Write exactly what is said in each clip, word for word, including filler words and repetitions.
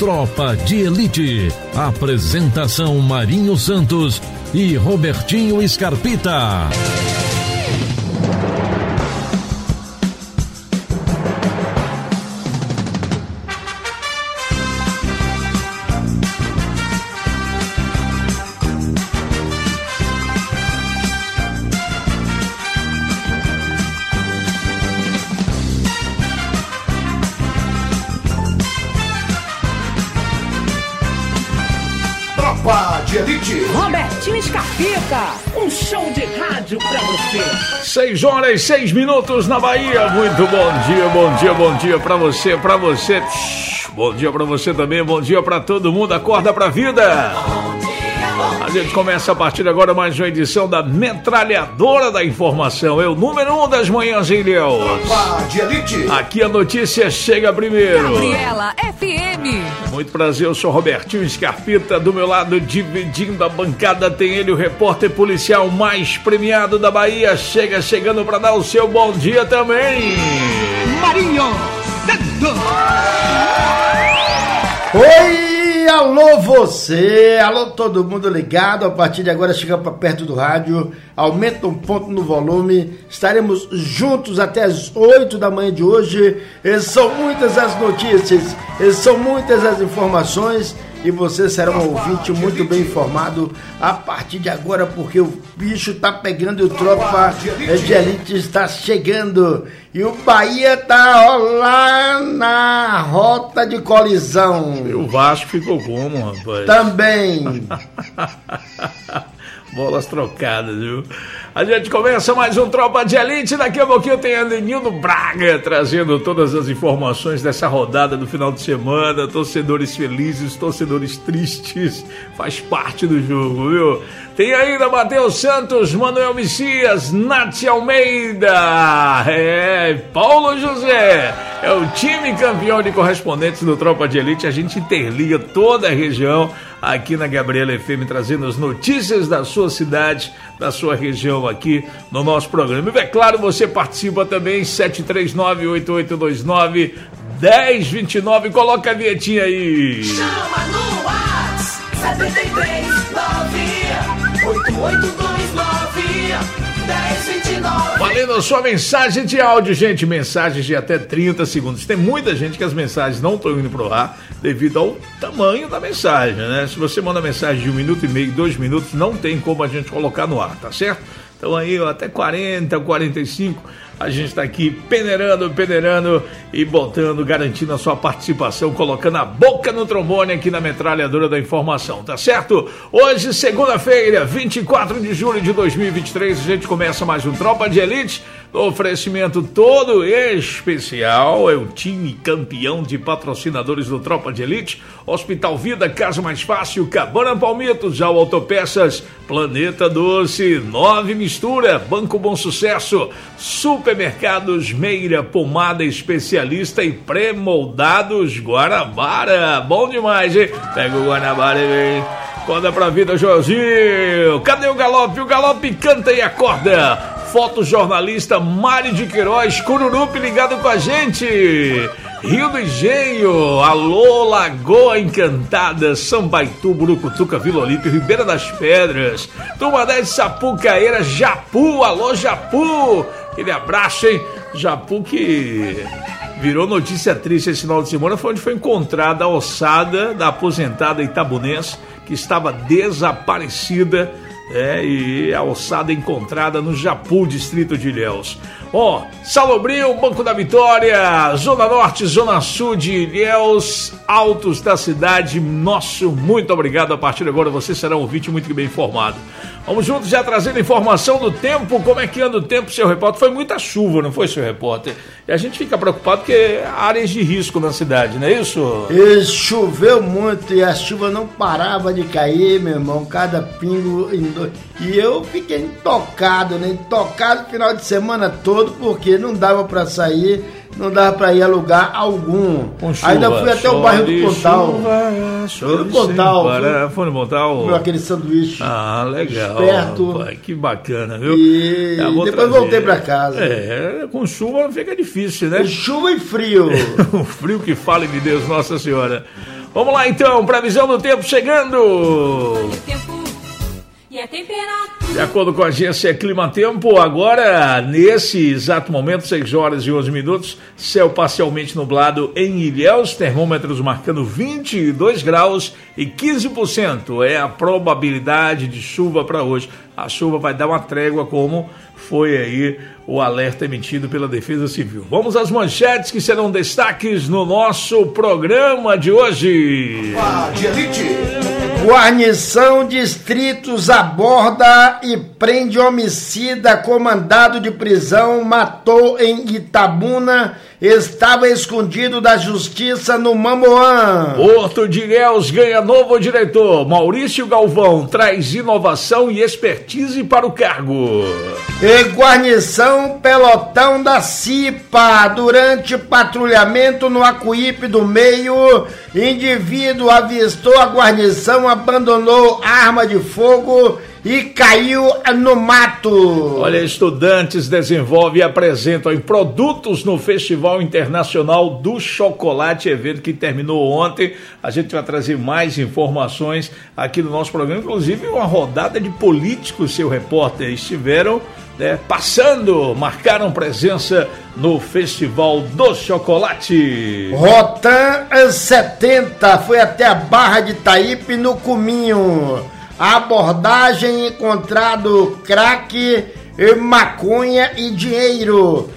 Tropa de Elite. Apresentação Marinho Santos e Robertinho Scarpita. De Elite. Robertinho Scarpita, um show de rádio pra você. Seis horas, seis minutos na Bahia. Muito bom dia, bom dia, bom dia pra você, pra você. Bom dia pra você também, bom dia pra todo mundo. Acorda pra vida. A gente começa a partir de agora mais uma edição da Metralhadora da Informação. É o número um das manhãs em Ilhéus. De Elite. Aqui a notícia chega primeiro. Gabriela F M. Muito prazer, eu sou Robertinho Scarpita. Do meu lado, dividindo a bancada, tem ele, o repórter policial mais premiado da Bahia. Chega chegando para dar o seu bom dia também. Marinho Santos. Oi, alô você, alô todo mundo ligado. A partir de agora chega para perto do rádio, aumenta um ponto no volume. Estaremos juntos até as oito da manhã de hoje. E são muitas as notícias, e são muitas as informações. E você será um ouvinte muito bem informado a partir de agora, porque o bicho tá pegando e o Tropa de Elite está chegando. E o Bahia tá ó, lá na rota de colisão. E o Vasco ficou como, rapaz? Também. Bolas trocadas, viu? A gente começa mais um Tropa de Elite. Daqui a pouquinho tem Adenildo Braga trazendo todas as informações dessa rodada do final de semana. Torcedores felizes, torcedores tristes, faz parte do jogo, viu? Tem ainda Matheus Santos, Manuel Messias, Nath Almeida, é, Paulo José. É o time campeão de correspondentes do Tropa de Elite. A gente interliga toda a região aqui na Gabriela F M, trazendo as notícias da sua cidade, da sua região aqui no nosso programa. E é claro, você participa também, sete três nove, oito oito dois nove, um zero dois nove. Coloca a vinhetinha aí. Chama no WhatsApp sete três nove, oito oito dois nove, um zero dois nove. Valendo a sua mensagem de áudio, gente, mensagens de até trinta segundos. Tem muita gente que as mensagens não estão indo pro ar devido ao tamanho da mensagem, né? Se você manda mensagem de um minuto e meio, dois minutos, não tem como a gente colocar no ar, tá certo? Então aí, ó, até quarenta, quarenta e cinco, a gente está aqui peneirando, peneirando e botando, garantindo a sua participação, colocando a boca no trombone aqui na Metralhadora da Informação, tá certo? Hoje, segunda-feira, vinte e quatro de julho de dois mil e vinte e três, a gente começa mais um Tropa de Elite. Oferecimento todo especial, é o time campeão de patrocinadores do Tropa de Elite, Hospital Vida, Casa Mais Fácil, Cabana Palmitos, Já Autopeças, Planeta Doce, Nove Mistura, Banco Bom Sucesso, Supermercados Meira, Pomada Especialista e Pré-Moldados Guanabara. Bom demais, hein? Pega o Guanabara e vem. Acorda pra vida, Joãozinho. Cadê o Galope? O Galope canta e acorda. Fotojornalista Mário de Queiroz, Cururupi ligado com a gente. Rio do Engenho, alô, Lagoa Encantada, Sambaitu, Burucutuca, Vila Olímpia, Ribeira das Pedras, Turma dez, Sapucaíra, Japu, alô, Japu. Aquele abraço, hein? Japu que virou notícia triste esse final de semana, foi onde foi encontrada a ossada da aposentada itabunense que estava desaparecida. É, e a ossada encontrada no Japu, distrito de Ilhéus. Ó, oh, Salobrinho, Banco da Vitória, Zona Norte, Zona Sul de Ilhéus, altos da cidade, nosso muito obrigado. A partir de agora você será um ouvinte muito bem informado. Vamos juntos já trazendo informação do tempo. Como é que anda o tempo, seu repórter? Foi muita chuva, não foi, seu repórter? E a gente fica preocupado porque há áreas de risco na cidade, não é isso? E choveu muito e a chuva não parava de cair, meu irmão, cada pingo. E eu fiquei intocado, né? Intocado o final de semana todo, porque não dava pra sair, não dava pra ir a lugar algum. Chuva, ainda fui até o bairro do Pontal. Fui no Pontal. Foi no Pontal? Comeu aquele sanduíche. Ah, legal. Esperto. Rapaz, que bacana, viu? E é, depois trazer. voltei pra casa. É, com chuva fica difícil, né? Chuva e frio. O frio que fale de Deus, Nossa Senhora. Vamos lá então, previsão do tempo chegando. De acordo com a agência Climatempo, agora, nesse exato momento, seis horas e onze minutos, céu parcialmente nublado em Ilhéus, termômetros marcando vinte e dois graus e quinze por cento é a probabilidade de chuva para hoje. A chuva vai dar uma trégua, como foi aí o alerta emitido pela Defesa Civil. Vamos às manchetes que serão destaques no nosso programa de hoje. Guarnição Distritos aborda e prende homicida com mandado de prisão, matou em Itabuna, estava escondido da justiça no Mamoã. Porto de Ilhéus ganha novo diretor, Maurício Galvão traz inovação e expertise para o cargo. E guarnição pelotão da Cipa, durante patrulhamento no Acuípe do Meio, indivíduo avistou a guarnição, abandonou arma de fogo e caiu no mato. Olha, estudantes desenvolvem e apresentam em produtos no Festival Internacional do Chocolate, evento que terminou ontem. A gente vai trazer mais informações aqui no nosso programa, inclusive uma rodada de políticos, seu repórter, estiveram né, passando, marcaram presença no Festival do Chocolate. Rotan setenta foi até a Barra de Taípe, no Cuminho. A abordagem, encontrado crack, maconha e dinheiro.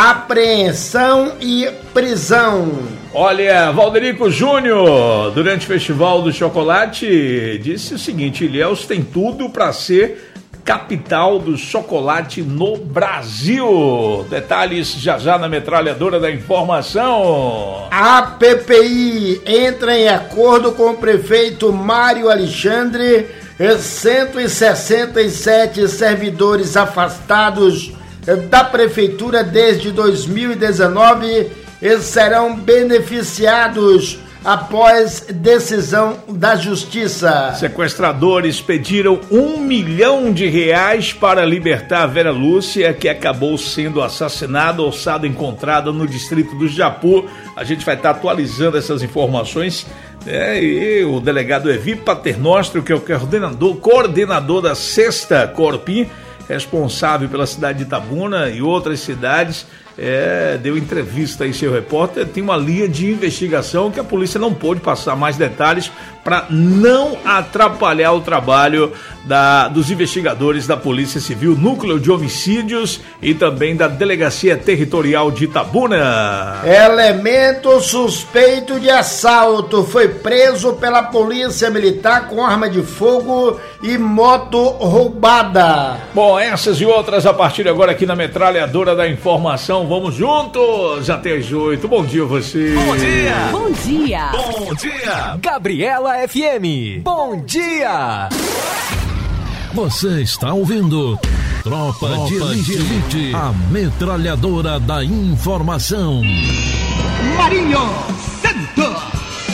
Apreensão e prisão. Olha, Valderico Júnior, durante o Festival do Chocolate, disse o seguinte: Ilhéus tem tudo para ser capital do chocolate no Brasil. Detalhes já já na metralhadora da informação. A P P I entra em acordo com o prefeito Mário Alexandre. cento e sessenta e sete servidores afastados da prefeitura desde dois mil e dezenove serão beneficiados após decisão da justiça. Sequestradores pediram um milhão de reais para libertar a Vera Lúcia, que acabou sendo assassinada, ossada encontrada no distrito do Japu. A gente vai estar atualizando essas informações. É, e o delegado Evi Paternostro, que é o coordenador, coordenador da sexta Corpim, responsável pela cidade de Itabuna e outras cidades, é, deu entrevista aí, seu repórter. Tem uma linha de investigação que a polícia não pôde passar mais detalhes para não atrapalhar o trabalho da, dos investigadores da Polícia Civil, Núcleo de Homicídios e também da Delegacia Territorial de Itabuna. Elemento suspeito de assalto foi preso pela Polícia Militar com arma de fogo e moto roubada. Bom, essas e outras a partir de agora aqui na Metralhadora da Informação. Vamos juntos até as oito. Bom dia a você. Bom dia. Bom dia. Bom dia. Gabriela F M. Bom dia. Você está ouvindo Tropa, Tropa de Elite, Elite, a Metralhadora da Informação. Marinho Santos.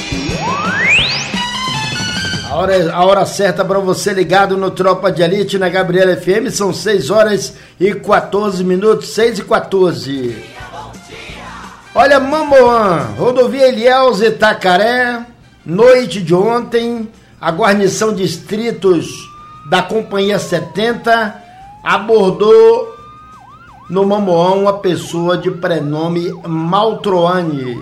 A hora, a hora certa para você ligado no Tropa de Elite na Gabriela F M, são seis horas e quatorze minutos, seis e quatorze. Olha, Mamoã, rodovia Ilhéus Itacaré, noite de ontem, a guarnição Distritos da Companhia setenta abordou no Mamoã uma pessoa de prenome Maltroane.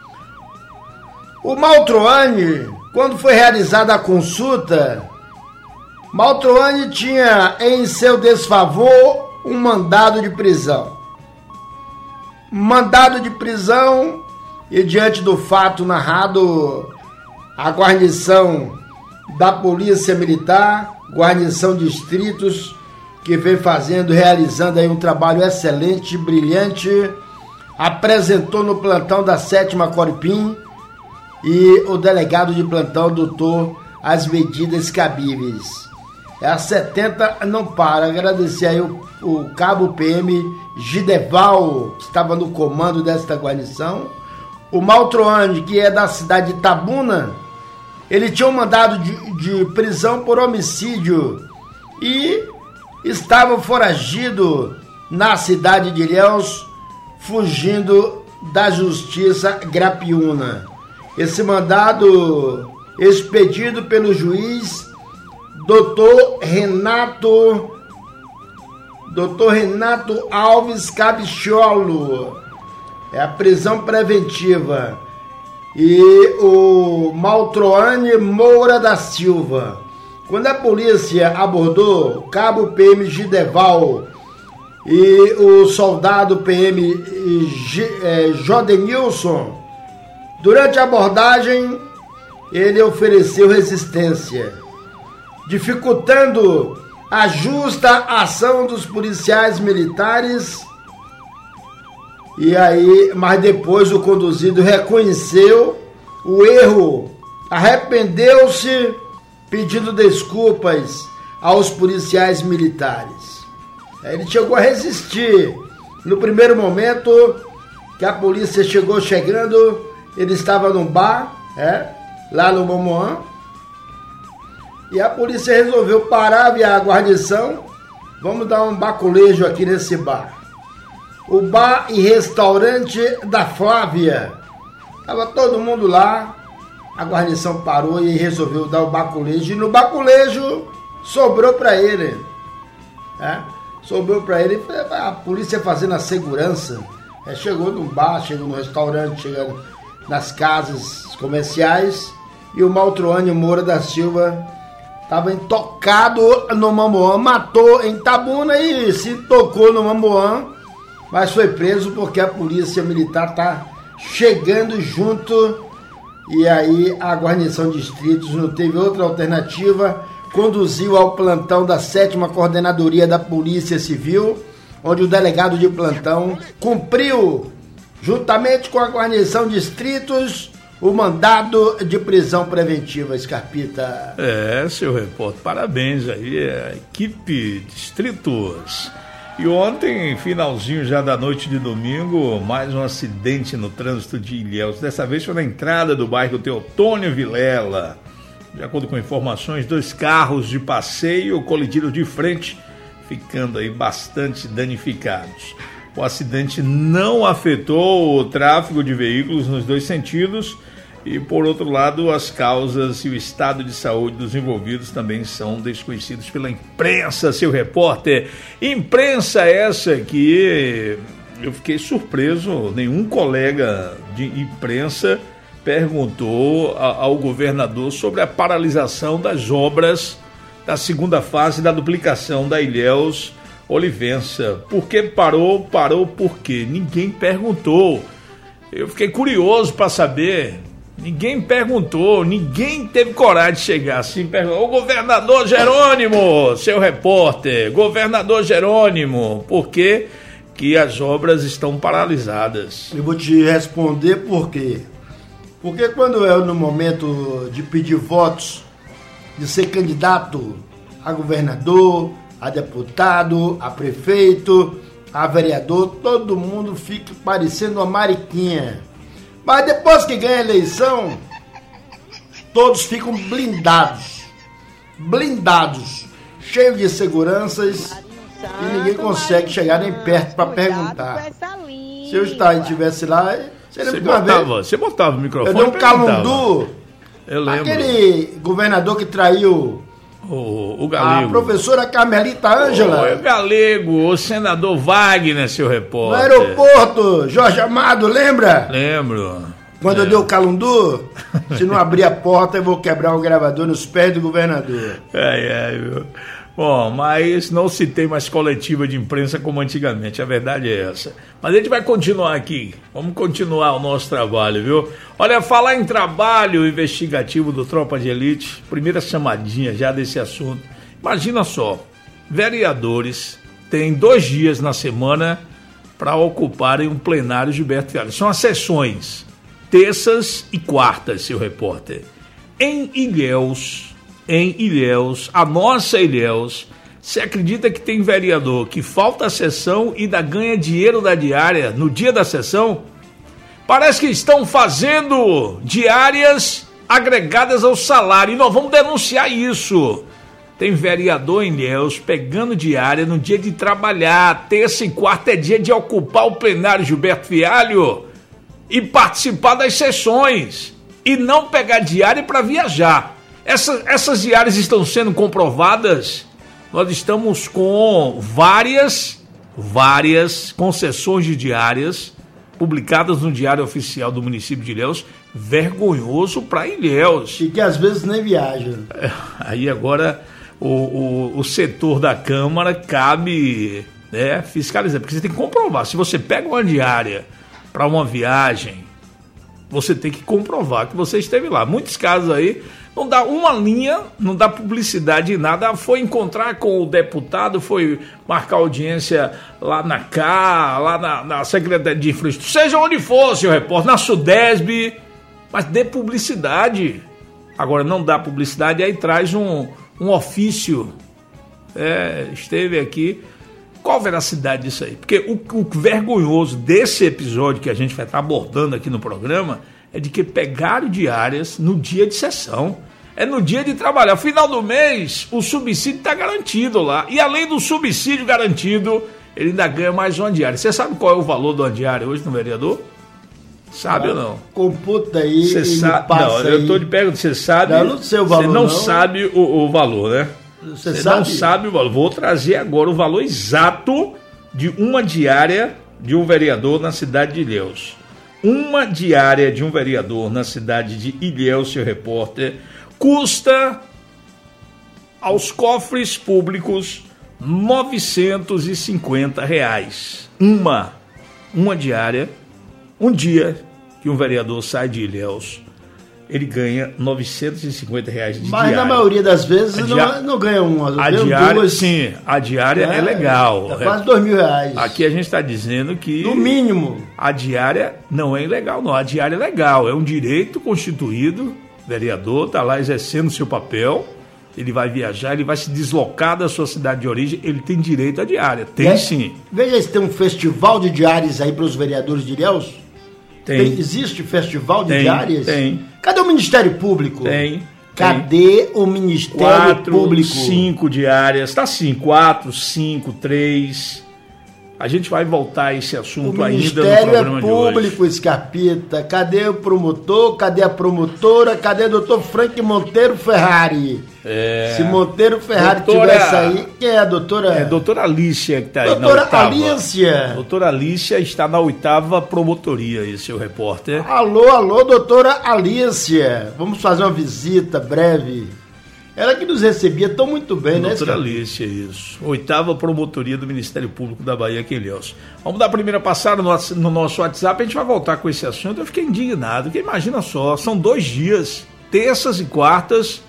O Maltroane, quando foi realizada a consulta, Maltroane tinha em seu desfavor um mandado de prisão. Mandado de prisão, e diante do fato narrado, a guarnição da Polícia Militar, guarnição Distritos, que vem fazendo, realizando aí um trabalho excelente, brilhante, apresentou no plantão da sétima Corpim, e o delegado de plantão adotou as medidas cabíveis. A setenta não para. Agradecer aí o, o cabo P M Gideval, que estava no comando desta guarnição. O Maltroane, que é da cidade de Itabuna, ele tinha um mandado de, de prisão por homicídio e estava foragido na cidade de Ilhéus, fugindo da justiça Grapiúna. esse mandado expedido pelo juiz doutor Renato doutor Renato Alves Cabicholo. É a prisão preventiva. E o Maltroane Moura da Silva. Quando a polícia abordou o cabo P M Gideval e o soldado P M G, é, Jodenilson, durante a abordagem ele ofereceu resistência, dificultando a justa ação dos policiais militares. E aí, mas depois o conduzido reconheceu o erro, arrependeu-se, pedindo desculpas aos policiais militares. Ele chegou a resistir. No primeiro momento que a polícia chegou chegando, ele estava num bar, é, lá no Momoã, e a polícia resolveu parar a guarnição. Vamos dar um baculejo aqui nesse bar. O bar e restaurante da Flávia. Estava todo mundo lá. A guarnição parou e resolveu dar o baculejo. E no baculejo sobrou para ele. É? Sobrou para ele. A polícia fazendo a segurança. É, chegou no bar, chegou no restaurante, chegou nas casas comerciais. E o Maltroane Moura da Silva estava intocado no Mamoã. Matou em Tabuna e se tocou no Mamoã. Mas foi preso porque a polícia militar está chegando junto. E aí a guarnição de distritos não teve outra alternativa. Conduziu ao plantão da sétima Coordenadoria da Polícia Civil, onde o delegado de plantão cumpriu, juntamente com a guarnição de distritos, o mandado de prisão preventiva. Scarpita. É, seu repórter, parabéns aí, a equipe Distritos. E ontem, finalzinho já da noite de domingo, mais um acidente no trânsito de Ilhéus. Dessa vez foi na entrada do bairro Teotônio Vilela. De acordo com informações, dois carros de passeio colidiram de frente, ficando aí bastante danificados. O acidente não afetou o tráfego de veículos nos dois sentidos e, por outro lado, as causas e o estado de saúde dos envolvidos também são desconhecidos pela imprensa, seu repórter. Imprensa essa que eu fiquei surpreso, nenhum colega de imprensa perguntou ao governador sobre a paralisação das obras da segunda fase da duplicação da Ilhéus Olivença. Por que parou? Parou por quê? Ninguém perguntou. Eu fiquei curioso para saber. Ninguém perguntou, ninguém teve coragem de chegar assim e perguntar: ô governador Jerônimo, seu repórter, governador Jerônimo, por que que as obras estão paralisadas? Eu vou te responder por quê. Porque quando é no momento de pedir votos, de ser candidato a governador, a deputado, a prefeito, a vereador, todo mundo fica parecendo uma mariquinha. Mas depois que ganha a eleição, todos ficam blindados, blindados, cheios de seguranças e ninguém consegue chegar nem perto para perguntar. Se eu estivesse lá, seria você botava, vez, você botava o microfone. Eu dei um calundu, eu lembro. Aquele governador que traiu o, o Galego, a professora Carmelita Ângela. O, o Galego, o senador Wagner, seu repórter. No aeroporto, Jorge Amado, lembra? Lembro. Quando é. eu dei o calundu, se não abrir a porta, eu vou quebrar o gravador nos pés do governador. Ai, ai, meu. Bom, mas não se tem mais coletiva de imprensa como antigamente, a verdade é essa. Mas a gente vai continuar aqui, vamos continuar o nosso trabalho, viu? Olha, falar em trabalho investigativo do Tropa de Elite, primeira chamadinha já desse assunto. Imagina só, vereadores têm dois dias na semana para ocuparem um plenário Gilberto Fialho. São as sessões, terças e quartas, seu repórter. Em Ilhéus... Em Ilhéus, a nossa Ilhéus, você acredita que tem vereador que falta a sessão e ainda ganha dinheiro da diária no dia da sessão? Parece que estão fazendo diárias agregadas ao salário e nós vamos denunciar isso. Tem vereador em Ilhéus pegando diária no dia de trabalhar, terça e quarta é dia de ocupar o plenário Gilberto Fialho e participar das sessões. e não pegar diária para viajar. Essa, essas diárias estão sendo comprovadas. Nós estamos com várias, várias concessões de diárias publicadas no Diário Oficial do município de Ilhéus. Vergonhoso para Ilhéus. E que às vezes nem viaja. Aí agora o, o, o setor da Câmara cabe, né, fiscalizar, porque você tem que comprovar. Se você pega uma diária para uma viagem, você tem que comprovar que você esteve lá. Muitos casos aí, não dá uma linha, não dá publicidade em nada. Foi encontrar com o deputado, foi marcar audiência lá na C A, lá na, na Secretaria de Infraestrutura, seja onde for, seu repórter, na Sudesb, mas dê publicidade. Agora não dá publicidade, aí traz um, um ofício. É, esteve aqui. Qual a veracidade disso aí? Porque o, o vergonhoso desse episódio que a gente vai estar abordando aqui no programa é de que pegaram diárias no dia de sessão. É no dia de trabalhar. Final do mês, o subsídio está garantido lá. E além do subsídio garantido, ele ainda ganha mais uma diária. Você sabe qual é o valor de uma diária hoje no vereador? Sabe ah, ou não? Computa aí. Você sabe? Não, aí. Eu estou de pergunta. Você sabe? Não, não sei o valor. Você não, não. sabe o, o valor, né? Você, Você sabe? não sabe o valor. Vou trazer agora o valor exato de uma diária de um vereador na cidade de Ilhéus. Uma diária de um vereador na cidade de Ilhéus, seu repórter, custa aos cofres públicos novecentos e cinquenta reais. Uma, uma diária, um dia que um vereador sai de Ilhéus, ele ganha novecentos e cinquenta reais de Mas diária. Na maioria das vezes a não, dia... não ganha uma, a ganha diária, duas. Sim, a diária é, é legal. É quase dois mil reais. Aqui a gente está dizendo que... No mínimo. A diária não é ilegal, não. A diária é legal, é um direito constituído. O vereador está lá exercendo o seu papel, ele vai viajar, ele vai se deslocar da sua cidade de origem, ele tem direito à diária. Tem é, sim. Veja se tem um festival de diárias aí para os vereadores de Ilhéus. Tem. Tem. Existe festival de tem, diárias? Tem. Cadê o Ministério Público? Tem. Cadê tem. o Ministério quatro, Público? Cinco diárias, tá assim, quatro, cinco, três. A gente vai voltar a esse assunto ainda no programa de hoje. O Ministério Público, Scarpita. Cadê o promotor? Cadê a promotora? Cadê o doutor Frank Monteiro Ferrari? É... Se Monteiro Ferrari doutora... tivesse aí... Quem é a doutora? É a doutora Alícia que está aí doutora na oitava. Alícia. Doutora Alícia está na oitava promotoria aí, seu repórter. Alô, alô, doutora Alícia. Vamos fazer uma visita breve. Ela que nos recebia tão muito bem, doutora né? Doutora Alícia, isso. Oitava promotoria do Ministério Público da Bahia, aqui em Ilhéus. Vamos dar a primeira passada no, no nosso WhatsApp, a gente vai voltar com esse assunto. Eu fiquei indignado, porque imagina só, são dois dias, terças e quartas,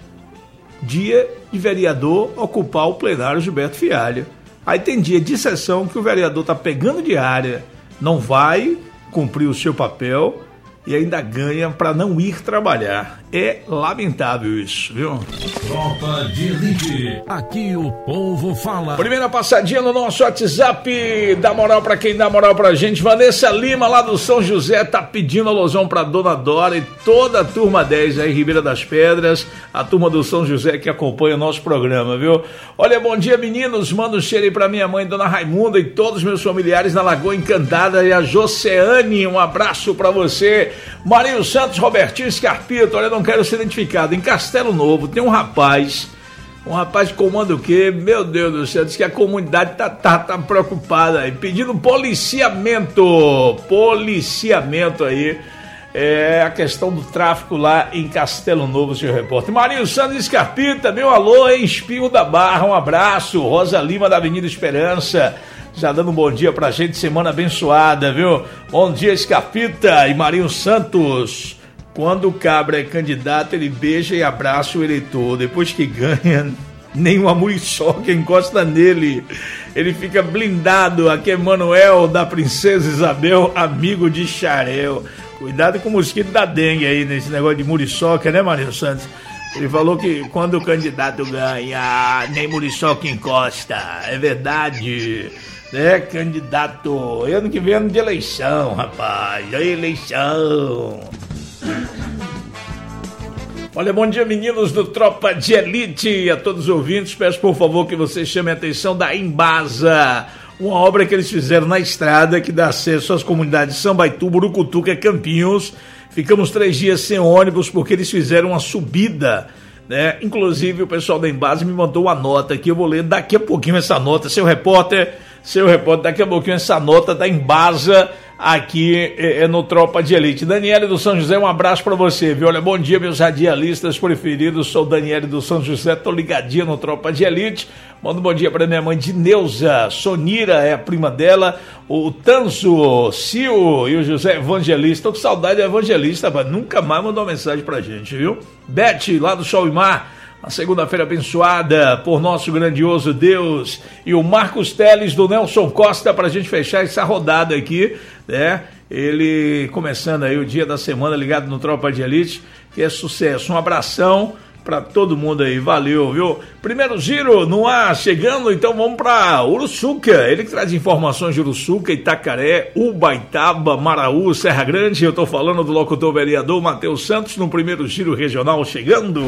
dia de vereador ocupar o plenário Gilberto Fialho. Aí tem dia de sessão que o vereador está pegando diária, não vai cumprir o seu papel e ainda ganha para não ir trabalhar. É lamentável isso, viu? Tropa de Elite. Aqui o povo fala. Primeira passadinha no nosso WhatsApp. Dá moral pra quem dá moral pra gente. Vanessa Lima, lá do São José, tá pedindo alusão pra Dona Dora e toda a turma dez aí, Ribeira das Pedras, a turma do São José que acompanha o nosso programa, viu? Olha, bom dia, meninos. Manda um cheiro aí pra minha mãe, Dona Raimunda, e todos os meus familiares na Lagoa Encantada, e a Joceane. Um abraço pra você. Marinho Santos, Robertinho Scarpito. Olha, não quero ser identificado. Em Castelo Novo tem um rapaz, um rapaz que comanda o quê? Meu Deus do céu, diz que a comunidade tá, tá, tá preocupada aí, pedindo policiamento, policiamento aí, é a questão do tráfico lá em Castelo Novo, seu repórter. Marinho Santos Scarpita, meu alô em Espinho da Barra, um abraço. Rosa Lima da Avenida Esperança, já dando um bom dia pra gente, semana abençoada, viu? Bom dia, Scarpita e Marinho Santos. Quando o cabra é candidato, ele beija e abraça o eleitor. Depois que ganha, nem uma muriçoca encosta nele. Ele fica blindado. Aqui é Manuel, da Princesa Isabel, amigo de Xarel. Cuidado com o mosquito da dengue aí, nesse negócio de muriçoca, né, Marinho Santos? Ele falou que quando o candidato ganha, nem muriçoca encosta. É verdade. É, candidato. Ano que vem, ano de eleição, rapaz. É eleição. Olha, bom dia, meninos do Tropa de Elite, a todos os ouvintes. Peço por favor que vocês chamem a atenção da Embasa, uma obra que eles fizeram na estrada que dá acesso às comunidades de Sambaituba, Urucutuca, Campinhos. Ficamos três dias sem ônibus porque eles fizeram uma subida, né? Inclusive o pessoal da Embasa me mandou uma nota aqui, eu vou ler daqui a pouquinho essa nota, seu repórter, seu repórter, daqui a pouquinho essa nota da Embasa aqui é, é no Tropa de Elite. Daniele do São José, um abraço pra você, viu? Olha, bom dia, meus radialistas preferidos, sou Daniele do São José, tô ligadinha no Tropa de Elite. Manda um bom dia pra minha mãe Dineuza, Sonira é a prima dela, o Tanzo, Sil e o José Evangelista. Tô com saudade do Evangelista, mas nunca mais mandou uma mensagem pra gente, viu? Beth, lá do Sol e Mar, uma segunda-feira abençoada por nosso grandioso Deus. E o Marcos Teles do Nelson Costa pra gente fechar essa rodada aqui, né? Ele começando aí o dia da semana ligado no Tropa de Elite, que é sucesso. Um abração pra todo mundo aí, valeu, viu? Primeiro giro no ar, chegando, então vamos pra Uruçuca, ele que traz informações de Uruçuca, Itacaré, Ubaitaba, Maraú, Serra Grande. Eu tô falando do locutor vereador Matheus Santos no primeiro giro regional chegando.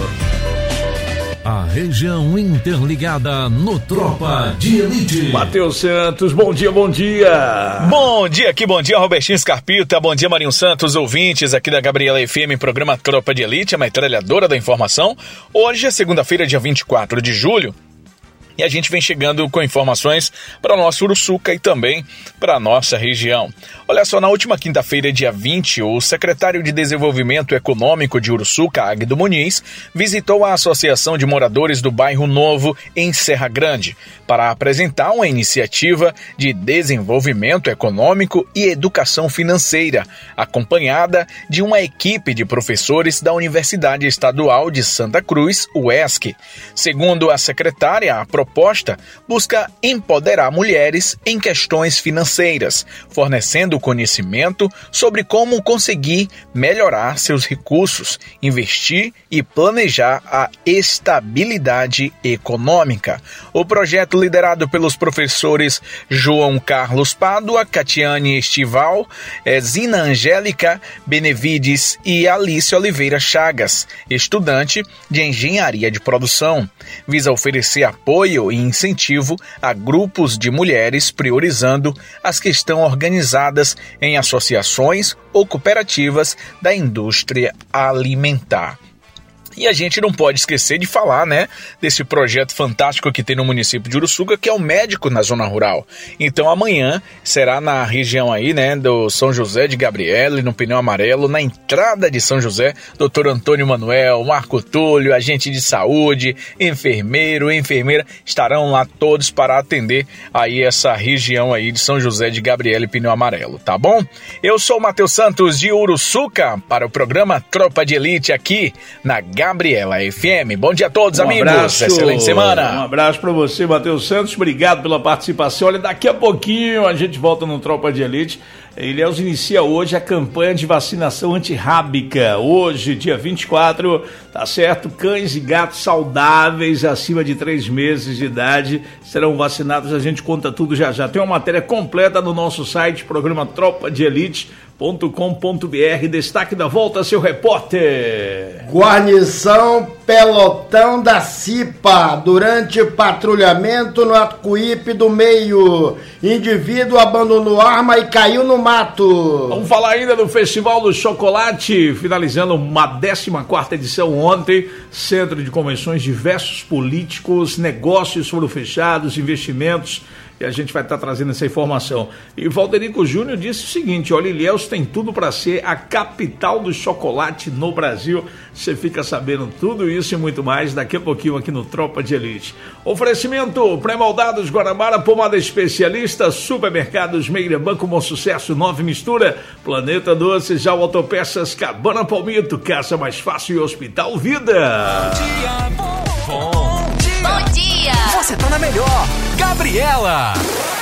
A região interligada no Tropa de Elite. Matheus Santos, bom dia, bom dia. Bom dia aqui, bom dia Robertinho Scarpita, bom dia Marinho Santos, ouvintes aqui da Gabriela F M, programa Tropa de Elite, a metralhadora da informação. Hoje é segunda-feira, dia vinte e quatro de julho. E a gente vem chegando com informações para o nosso Uruçuca e também para a nossa região. Olha só, na última quinta-feira, dia vinte, o secretário de Desenvolvimento Econômico de Uruçuca, Agdo Muniz, visitou a Associação de Moradores do Bairro Novo, em Serra Grande, para apresentar uma iniciativa de desenvolvimento econômico e educação financeira, acompanhada de uma equipe de professores da Universidade Estadual de Santa Cruz, U E S C. Segundo a secretária, a proposta busca empoderar mulheres em questões financeiras, fornecendo conhecimento sobre como conseguir melhorar seus recursos, investir e planejar a estabilidade econômica. O projeto, liderado pelos professores João Carlos Pádua, Catiane Estival, Zina Angélica Benevides e Alice Oliveira Chagas, estudante de Engenharia de Produção, visa oferecer apoio e incentivo a grupos de mulheres, priorizando as que estão organizadas em associações ou cooperativas da indústria alimentar. E a gente não pode esquecer de falar, né, desse projeto fantástico que tem no município de Uruçuca, que é o Médico na Zona Rural. Então amanhã será na região aí, né, do São José de Gabriele, no Pneu Amarelo, na entrada de São José, doutor Antônio Manuel, Marco Túlio, agente de saúde, enfermeiro, enfermeira, estarão lá todos para atender aí essa região aí de São José de Gabriele, Pneu Amarelo, tá bom? Eu sou o Matheus Santos de Uruçuca para o programa Tropa de Elite aqui na Gabriela F M. Bom dia a todos, um amigos. Abraço, excelente semana. Um abraço para você, Matheus Santos. Obrigado pela participação. Olha, daqui a pouquinho a gente volta no Tropa de Elite. Ilhéus inicia hoje a campanha de vacinação antirrábica. Hoje, dia vinte e quatro, tá certo? Cães e gatos saudáveis acima de três meses de idade serão vacinados. A gente conta tudo já já. Tem uma matéria completa no nosso site, programa tropa de elite ponto com ponto b r. Destaque da volta, seu repórter. Guarnição Pelotão da Cipa, durante patrulhamento no Acuípe do Meio. Indivíduo abandonou arma e caiu no mato. Vamos falar ainda do Festival do Chocolate, finalizando uma décima quarta edição ontem. Centro de convenções, diversos políticos, negócios foram fechados, investimentos. E a gente vai estar trazendo essa informação. E Valderico Júnior disse o seguinte: olha, Ilhéus tem tudo para ser a capital do chocolate no Brasil. Você fica sabendo tudo isso e muito mais daqui a pouquinho aqui no Tropa de Elite. Oferecimento: Pré-moldados Guanabara, pomada especialista, supermercados Meira, Banco Bom Sucesso, Nove Mistura, Planeta Doces, já Autopeças, Cabana Palmito, Casa Mais Fácil e Hospital Vida. Bom dia, bom, bom dia. Bom dia. Você tá na melhor. Gabriela.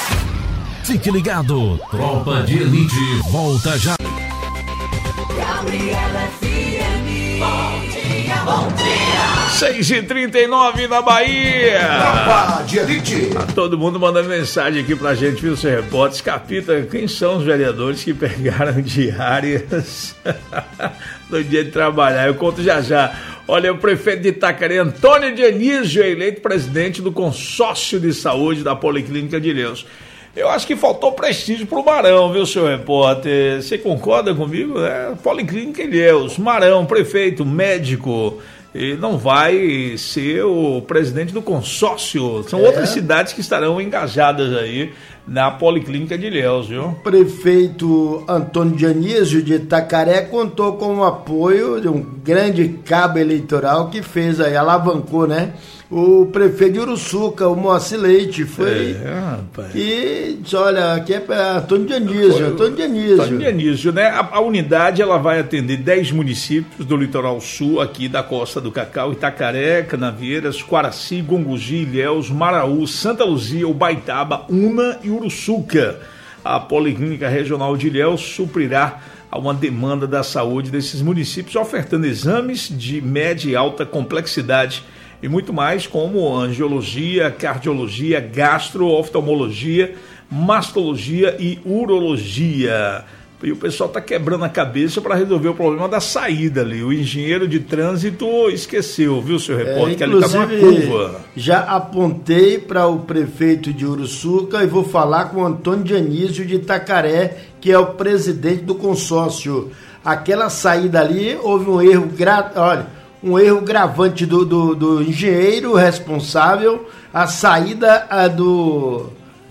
Fique ligado, Tropa de Elite volta já. Gabriela F M. Bom dia, bom dia. seis e trinta e nove na Bahia. Tropa de Elite. Tá todo mundo mandando mensagem aqui pra gente, viu, seu repórter? Capita, quem são os vereadores que pegaram diárias no dia de trabalhar? Eu conto já já. Olha, o prefeito de Itacaré, Antônio Dionísio, é eleito presidente do consórcio de saúde da Policlínica de Ilhéus. Eu acho que faltou prestígio pro Marão, viu, senhor repórter? Você concorda comigo? É, Policlínica Ilhéus, Marão, prefeito, médico, e não vai ser o presidente do consórcio. São é. outras cidades que estarão engajadas aí na Policlínica de Ilhéus, viu? O prefeito Antônio Dionísio de Itacaré contou com o apoio de um grande cabo eleitoral que fez aí, alavancou, né? O prefeito de Uruçuca, o Moacir Leite, foi é, rapaz. E disse, olha, aqui é Antônio Dionísio, foi, Antônio Dionísio. Antônio Dionísio, né? A, a unidade, ela vai atender dez municípios do litoral sul, aqui da Costa do Cacau, Itacaré, Canavieiras, Quaraci, Gongogi, Ilhéus, Maraú, Santa Luzia, Ubaitaba, Una e Uruçuca. A Policlínica Regional de Ilhéus suprirá a uma demanda da saúde desses municípios, ofertando exames de média e alta complexidade e muito mais, como angiologia, cardiologia, gastro, oftalmologia, mastologia e urologia. E o pessoal está quebrando a cabeça para resolver o problema da saída ali. O engenheiro de trânsito esqueceu, viu, seu repórter, é, que ali está uma curva. Já apontei para o prefeito de Uruçuca e vou falar com o Antônio Dionísio de Itacaré, que é o presidente do consórcio. Aquela saída ali, houve um erro, gra... olha... um erro gravante do, do, do engenheiro responsável, a saída a do...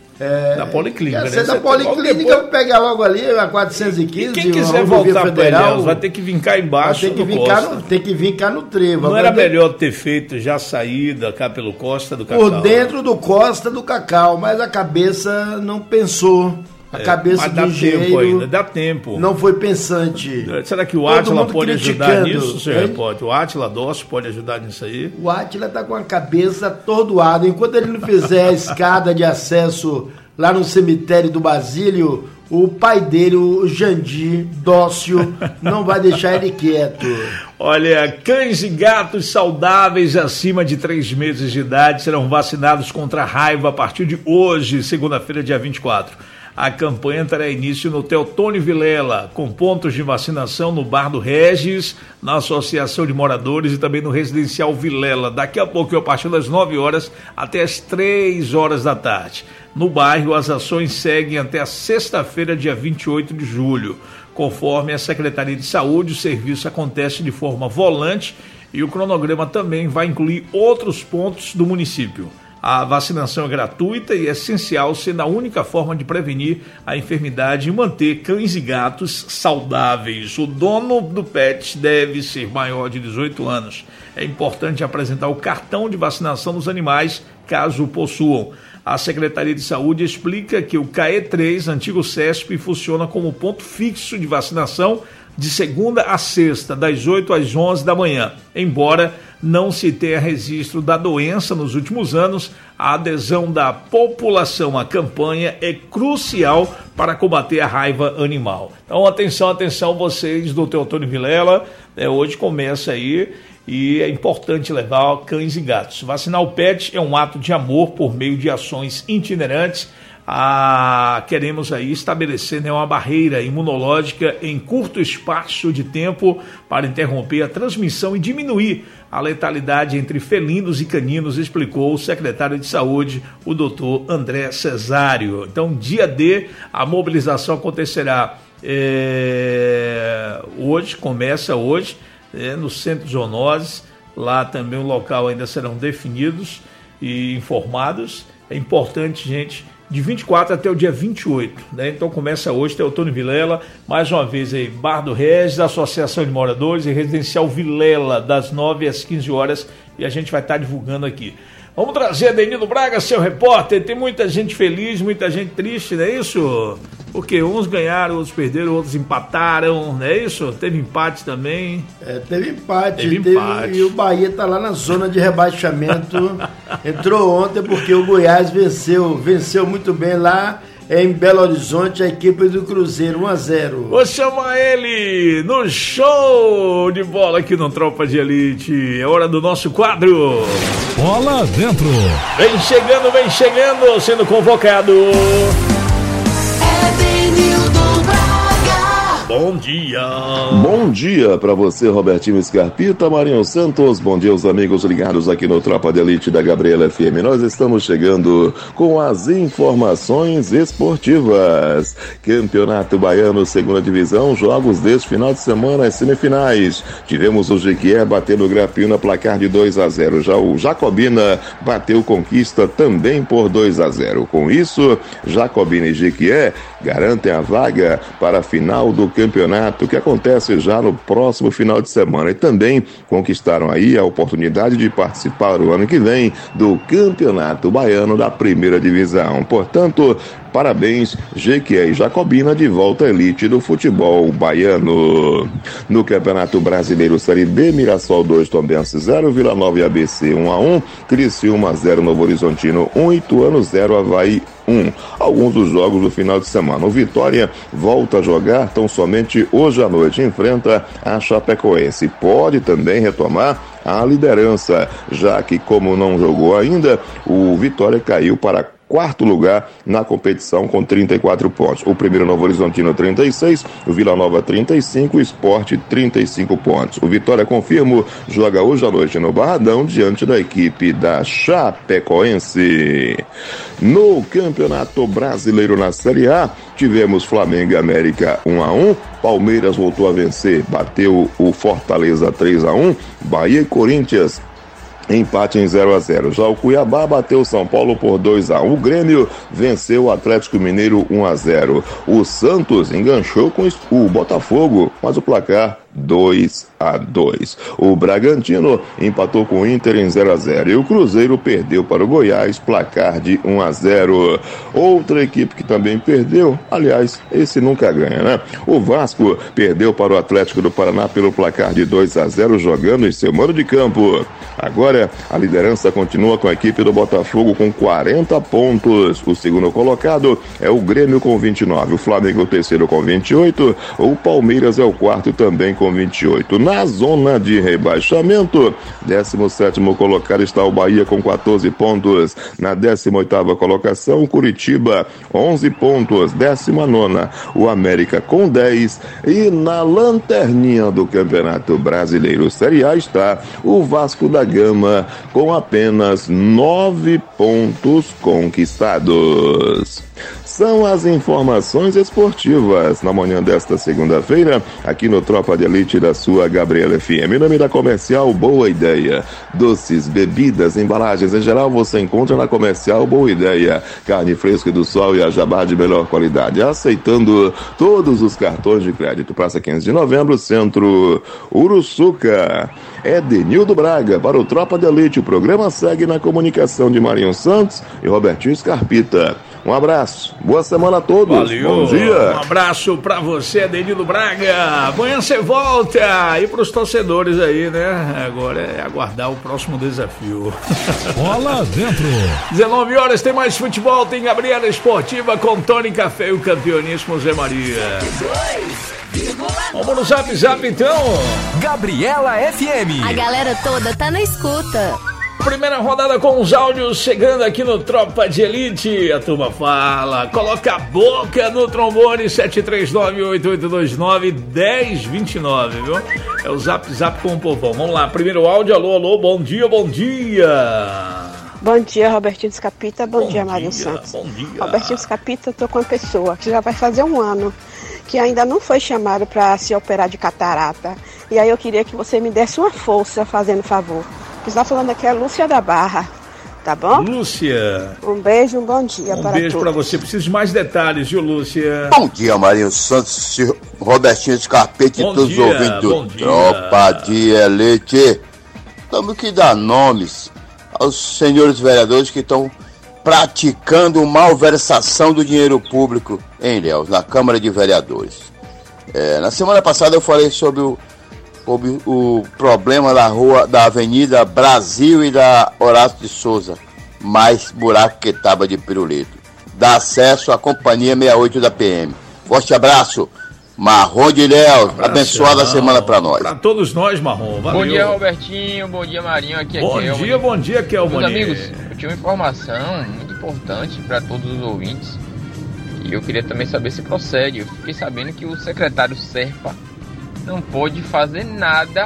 É, da Policlínica, né? Da Policlínica, depois... pegar logo ali a quatrocentos e quinze. E quem quiser voltar federal, para vai ter que vir cá embaixo tem que vir cá no, tem que vir cá no trevo. Não era melhor ter feito já a saída cá pelo Costa do Cacau? Por dentro do Costa do Cacau, mas a cabeça não pensou. A é, cabeça do engenheiro ainda, dá tempo. Não foi pensante. Será que o Átila pode ajudar nisso, senhor repórter? O Átila Dócio pode ajudar nisso aí? O Átila está com a cabeça atordoada. Enquanto ele não fizer a escada de acesso lá no cemitério do Basílio, o pai dele, o Jandir Dócio, não vai deixar ele quieto. Olha, cães e gatos saudáveis acima de três meses de idade serão vacinados contra a raiva a partir de hoje, segunda-feira, dia vinte e quatro. A campanha terá início no Teotônio Vilela, com pontos de vacinação no Bar do Regis, na Associação de Moradores e também no Residencial Vilela. Daqui a pouco, a partir das nove horas até as três horas da tarde. No bairro, as ações seguem até a sexta-feira, dia vinte e oito de julho. Conforme a Secretaria de Saúde, o serviço acontece de forma volante e o cronograma também vai incluir outros pontos do município. A vacinação é gratuita e é essencial, sendo a única forma de prevenir a enfermidade e manter cães e gatos saudáveis. O dono do pet deve ser maior de dezoito anos. É importante apresentar o cartão de vacinação dos animais, caso o possuam. A Secretaria de Saúde explica que o C E três, antigo C E S P, funciona como ponto fixo de vacinação de segunda a sexta, das oito às onze da manhã. Embora não se tenha registro da doença nos últimos anos, a adesão da população à campanha é crucial para combater a raiva animal. Então, atenção, atenção, vocês do Teotônio Vilela, é, hoje começa aí e é importante levar cães e gatos. Vacinar o pet é um ato de amor por meio de ações itinerantes. Ah, queremos aí estabelecer, né, uma barreira imunológica em curto espaço de tempo para interromper a transmissão e diminuir a letalidade entre felinos e caninos, explicou o secretário de Saúde, o doutor André Cesário. Então, dia D, a mobilização acontecerá é, hoje, começa hoje, é, no Centro Zoonoses. Lá também o local ainda serão definidos e informados. É importante, gente, de vinte e quatro até o dia vinte e oito, né? Então começa hoje, Teotônio Vilela, mais uma vez aí, Bar do Regis, Associação de Moradores e Residencial Vilela, das nove às quinze horas, e a gente vai estar divulgando aqui. Vamos trazer Adenildo Braga, seu repórter. Tem muita gente feliz, muita gente triste, não é isso? Porque uns ganharam, outros perderam, outros empataram, não é isso? Teve empate também. É, teve empate. Teve teve, empate. E o Bahia está lá na zona de rebaixamento. Entrou ontem porque o Goiás venceu, venceu muito bem lá em Belo Horizonte, a equipe do Cruzeiro, um a zero. Vou chamar ele no show de bola aqui no Tropa de Elite. É hora do nosso quadro. Bola dentro. Vem chegando, vem chegando, sendo convocado. É Adenildo Braga. bom dia. Bom dia para você, Robertinho Scarpita, Marinho Santos. Bom dia aos amigos ligados aqui no Tropa de Elite da Gabriela F M. Nós estamos chegando com as informações esportivas. Campeonato Baiano, segunda divisão, jogos deste final de semana, as semifinais. Tivemos o Jequié batendo o Grapiúna, placar de dois a zero. Já o Jacobina bateu Conquista também por dois a zero. Com isso, Jacobina e Jequié garantem a vaga para a final do campeonato, que acontece já no próximo final de semana, e também conquistaram aí a oportunidade de participar o ano que vem do Campeonato Baiano da primeira divisão. Portanto, parabéns, Jequié e Jacobina de volta à elite do futebol baiano. No Campeonato Brasileiro Série B, Mirassol dois, Tombense zero, Vila Nova e A B C um a um, Criciúma zero, Novo Horizontino um, Ituano zero, Avaí um. Alguns dos jogos do final de semana. O Vitória volta a jogar tão somente hoje à noite, enfrenta a Chapecoense. Pode também retomar a liderança, já que, como não jogou ainda, o Vitória caiu para quarto lugar na competição com trinta e quatro pontos. O primeiro Novo Horizontino trinta e seis, o Vila Nova trinta e cinco, o Sport trinta e cinco pontos. O Vitória, confirmo, joga hoje à noite no Barradão diante da equipe da Chapecoense. No Campeonato Brasileiro na Série A, tivemos Flamengo e América um a um, Palmeiras voltou a vencer, bateu o Fortaleza três a um, Bahia e Corinthians empate em zero a zero. Já o Cuiabá bateu o São Paulo por dois a um. O Grêmio venceu o Atlético Mineiro um a zero. O Santos enganchou com o Botafogo, mas o placar dois a dois. O Bragantino empatou com o Inter em zero a zero. E o Cruzeiro perdeu para o Goiás, placar de um a zero. Outra equipe que também perdeu, aliás, esse nunca ganha, né? O Vasco perdeu para o Atlético do Paraná pelo placar de dois a zero, jogando em seu mando de campo. Agora, a liderança continua com a equipe do Botafogo com quarenta pontos. O segundo colocado é o Grêmio com vinte e nove. O Flamengo o terceiro com vinte e oito. O Palmeiras é o quarto também com vinte e oito. Na zona de rebaixamento, décimo sétimo colocado está o Bahia com quatorze pontos. Na décima oitava colocação, o Curitiba, onze pontos. Décima nona, o América com dez. E na lanterninha do Campeonato Brasileiro Série A está o Vasco da Gama com apenas nove pontos conquistados. São as informações esportivas na manhã desta segunda-feira, aqui no Tropa de Elite da sua Gabriela F M. Em nome da Comercial Boa Ideia. Doces, bebidas, embalagens em geral você encontra na Comercial Boa Ideia. Carne fresca do sol e a jabá de melhor qualidade. Aceitando todos os cartões de crédito. Praça quinze de novembro, Centro Uruçuca. Edenildo Braga para o Tropa de Elite. O programa segue na comunicação de Marinho Santos e Robertinho Scarpita. Um abraço, boa semana a todos. Valeu. Bom dia. Um abraço pra você, Denildo Braga. Amanhã você volta. E pros torcedores aí, né? Agora é aguardar o próximo desafio. Bola dentro. dezenove horas tem mais futebol, tem Gabriela Esportiva com Tony Café e o campeoníssimo Zé Maria. Vamos no Zap Zap então. Gabriela F M. A galera toda tá na escuta. Primeira rodada com os áudios chegando aqui no Tropa de Elite. A turma fala, coloca a boca no trombone. Sete três nove, oito oito dois nove, um zero dois nove, viu? É o Zap Zap com o povão. Vamos lá, primeiro áudio. Alô, alô, bom dia, bom dia. Bom dia, Robertinho Scarpita. Bom, bom dia, Marinho dia, Santos. Bom dia. Robertinho Scarpita, eu tô com uma pessoa que já vai fazer um ano que ainda não foi chamado para se operar de catarata. E aí eu queria que você me desse uma força, fazendo favor. Quem está falando aqui é a Lúcia da Barra, tá bom? Lúcia. Um beijo, um bom dia um para todos. Um beijo para você. Preciso de mais detalhes, viu, Lúcia? Bom dia, Marinho Santos, Robertinho Scarpete e todos os ouvintes do Tropa de Elite. Temos que dar nomes aos senhores vereadores que estão praticando malversação do dinheiro público em Ilhéus, na Câmara de Vereadores. É, na semana passada eu falei sobre o sobre o problema da rua, da Avenida Brasil e da Horácio de Souza, mais buraco que tábua de pirulito. Dá acesso à companhia sessenta e oito da P M. Forte abraço, Marrom de Ilhéus. Abençoada semana pra nós. Pra todos nós, Marrom. Valeu. Bom dia, Robertinho. Bom dia, Marinho. Aqui é Bom Kelvin. dia, bom dia, Kelvin. Meus amigos, eu tinha uma informação muito importante para todos os ouvintes. E eu queria também saber se procede. Eu fiquei sabendo que o secretário Serpa não pode fazer nada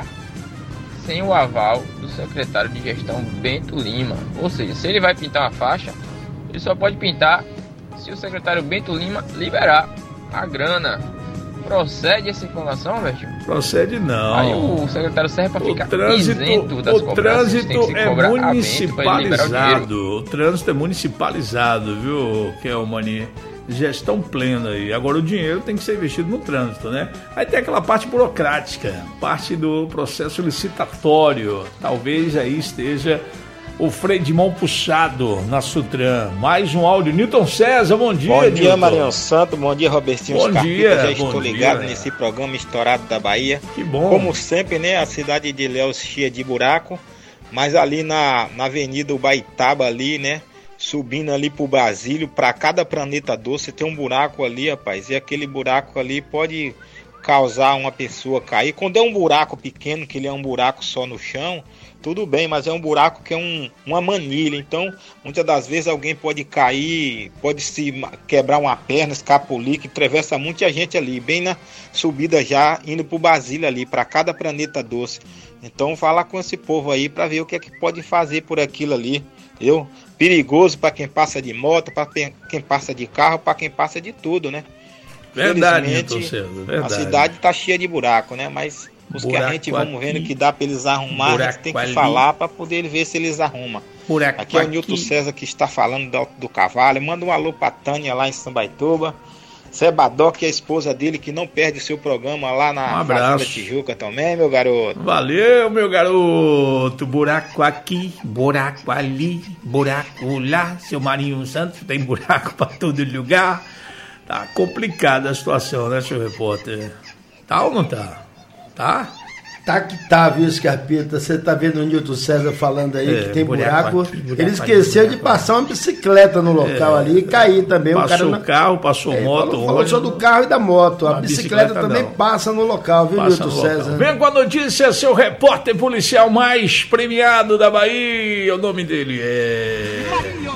sem o aval do secretário de gestão Bento Lima. Ou seja, se ele vai pintar uma faixa, ele só pode pintar se o secretário Bento Lima liberar a grana. Procede essa informação, Bertinho? Procede não. Aí o secretário Serpa fica isento das o trânsito tem que se é cobrar municipalizado. O, o trânsito é municipalizado, viu, Kelmani? Gestão plena aí. Agora o dinheiro tem que ser investido no trânsito, né? Aí tem aquela parte burocrática, parte do processo licitatório. Talvez aí esteja o freio de mão puxado na Sutran. Mais um áudio. Newton César, bom dia. Bom dia, Marinho Santo. Bom dia, Robertinho Bom Scarpita. dia. Já estou bom ligado dia. nesse programa estourado da Bahia. Que bom. Como sempre, né? A cidade de Ilhéus cheia de buraco. Mas ali na, na Avenida Ubaitaba ali, né? Subindo ali pro Brasílio, para cada planeta doce tem um buraco ali, rapaz. E aquele buraco ali pode causar uma pessoa cair. Quando é um buraco pequeno, que ele é um buraco só no chão, tudo bem, mas é um buraco que é um, uma manilha. Então, muitas das vezes alguém pode cair, pode se quebrar uma perna, escapulir, que atravessa muita gente ali, bem na subida já, indo pro Brasília ali, para cada planeta doce. Então, fala com esse povo aí para ver o que é que pode fazer por aquilo ali. Entendeu? Perigoso para quem passa de moto, para quem passa de carro, para quem passa de tudo, né? Verdade, Infelizmente, verdade. A cidade tá cheia de buraco, né? Mas os buraco que a gente vamos vendo que dá para eles arrumar, buraco a gente tem que ali. falar para poder ver se eles arrumam. Buraco aqui é o aqui. Nilton César que está falando do, do Cavalo. Manda um alô pra Tânia lá em Sambaituba. Sebadoc e a esposa dele que não perde o seu programa lá na Um abraço. Fazenda Tijuca também, meu garoto. Valeu, meu garoto. Buraco aqui, buraco ali, buraco lá. Seu Marinho Santos tem buraco pra todo lugar. Tá complicada a situação, né, seu repórter? Tá ou não tá? Tá? Tá que tá, viu, Scarpita? Você tá vendo o Nilton César falando aí É, que tem buraco buraco. aqui, buraco Ele esqueceu ali, de passar uma bicicleta no local É, ali e cair também. Passou o cara o não... carro, passou É, moto. Falou, falou ônibus. só do carro e da moto. A A bicicleta, bicicleta também não. passa no local, viu, Passa Nilton no local. César? Vem com a notícia, seu repórter policial mais premiado da Bahia. O nome dele é...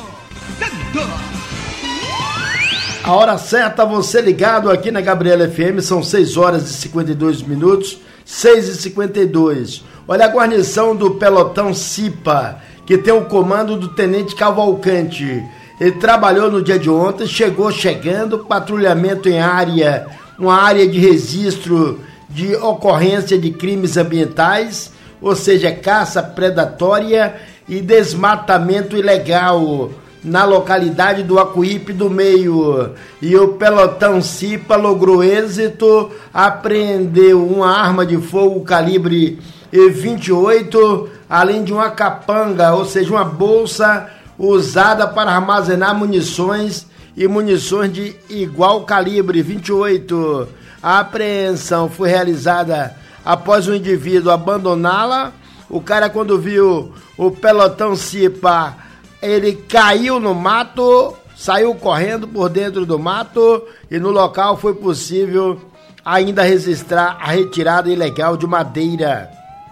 A hora certa, você ligado aqui na Gabriela F M, são seis horas e cinquenta e dois minutos, seis e cinquenta e dois. Olha a guarnição do pelotão Cipa, que tem o comando do Tenente Cavalcante. Ele trabalhou no dia de ontem, chegou chegando, patrulhamento em área, uma área de registro de ocorrência de crimes ambientais, ou seja, caça predatória e desmatamento ilegal na localidade do Acuípe do Meio. E o pelotão Cipa logrou êxito, apreendeu uma arma de fogo calibre vinte e oito, além de uma capanga, ou seja, uma bolsa usada para armazenar munições e munições de igual calibre vinte e oito. A apreensão foi realizada após o indivíduo abandoná-la. O cara, quando viu o pelotão Cipa, ele caiu no mato, saiu correndo por dentro do mato e no local foi possível ainda registrar a retirada ilegal de madeira.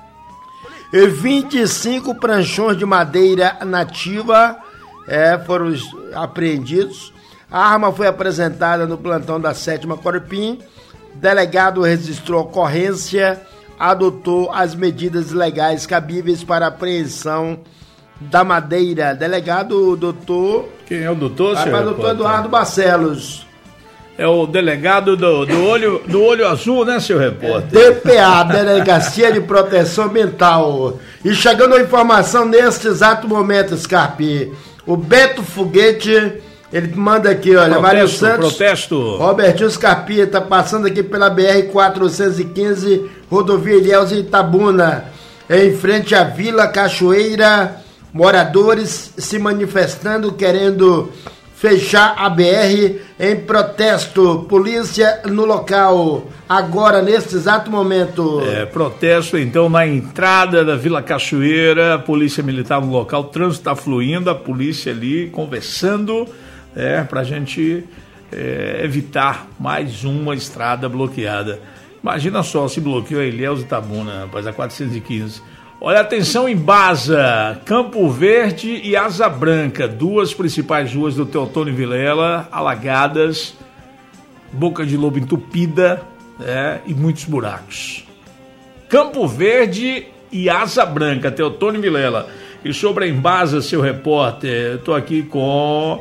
E vinte e cinco pranchões de madeira nativa é, foram apreendidos. A arma foi apresentada no plantão da sétima Corpim. Delegado registrou ocorrência, adotou as medidas legais cabíveis para apreensão da madeira. Delegado doutor... Quem é o doutor, senhor? Rapaz, doutor Eduardo Barcelos. É o delegado do, do, olho, do olho azul, né, seu repórter? D P A, Delegacia de Proteção Ambiental. E chegando a informação neste exato momento, Scarpe, o Beto Foguete, ele manda aqui, olha, Mário Santos, protesto. Robertinho Scarpita, passando aqui pela B R quatrocentos e quinze, rodovia Ilhéus e Itabuna, em frente à Vila Cachoeira, moradores se manifestando, querendo fechar a B R em protesto. Polícia no local, agora, neste exato momento. É, protesto, então, na entrada da Vila Cachoeira, a polícia militar no local, o trânsito está fluindo, a polícia ali conversando, é, para a gente é, evitar mais uma estrada bloqueada. Imagina só, se bloqueou a Ilhéus e Itabuna, rapaz, a quatrocentos e quinze. Olha, atenção em Baza, Campo Verde e Asa Branca, duas principais ruas do Teotônio Vilela, alagadas, boca de lobo entupida, né, e muitos buracos. Campo Verde e Asa Branca, Teotônio Vilela. E sobre a Embasa, seu repórter, eu estou aqui com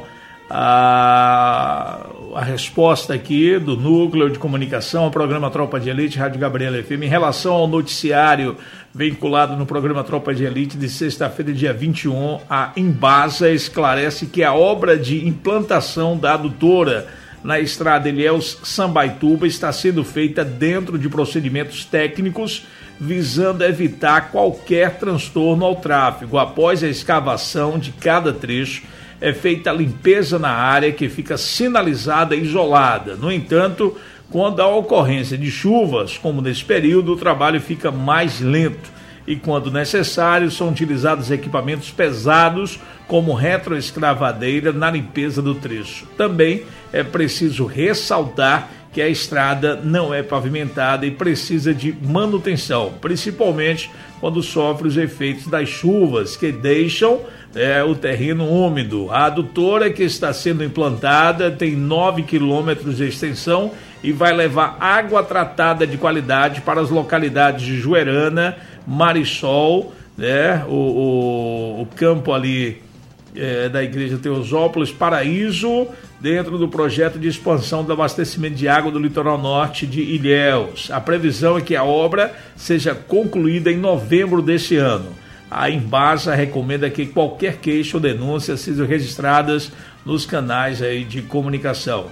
a, a resposta aqui do Núcleo de Comunicação ao programa Tropa de Elite, Rádio Gabriela F M, em relação ao noticiário vinculado no programa Tropa de Elite de sexta-feira, dia vinte e um, a Embasa esclarece que a obra de implantação da adutora na estrada Ilhéus-Sambaituba está sendo feita dentro de procedimentos técnicos visando evitar qualquer transtorno ao tráfego. Após a escavação de cada trecho, é feita a limpeza na área que fica sinalizada e isolada. No entanto, quando há ocorrência de chuvas, como nesse período, o trabalho fica mais lento e, quando necessário, são utilizados equipamentos pesados como retroescavadeira na limpeza do trecho. Também é preciso ressaltar que a estrada não é pavimentada e precisa de manutenção, principalmente quando sofre os efeitos das chuvas que deixam é, o terreno úmido. A adutora que está sendo implantada tem nove quilômetros de extensão e vai levar água tratada de qualidade para as localidades de Juerana, Marisol, né, o, o, o campo ali é, da Igreja Teosópolis, Paraíso, dentro do projeto de expansão do abastecimento de água do litoral norte de Ilhéus. A previsão é que a obra seja concluída em novembro deste ano. A Embasa recomenda que qualquer queixa ou denúncia sejam registradas nos canais aí de comunicação.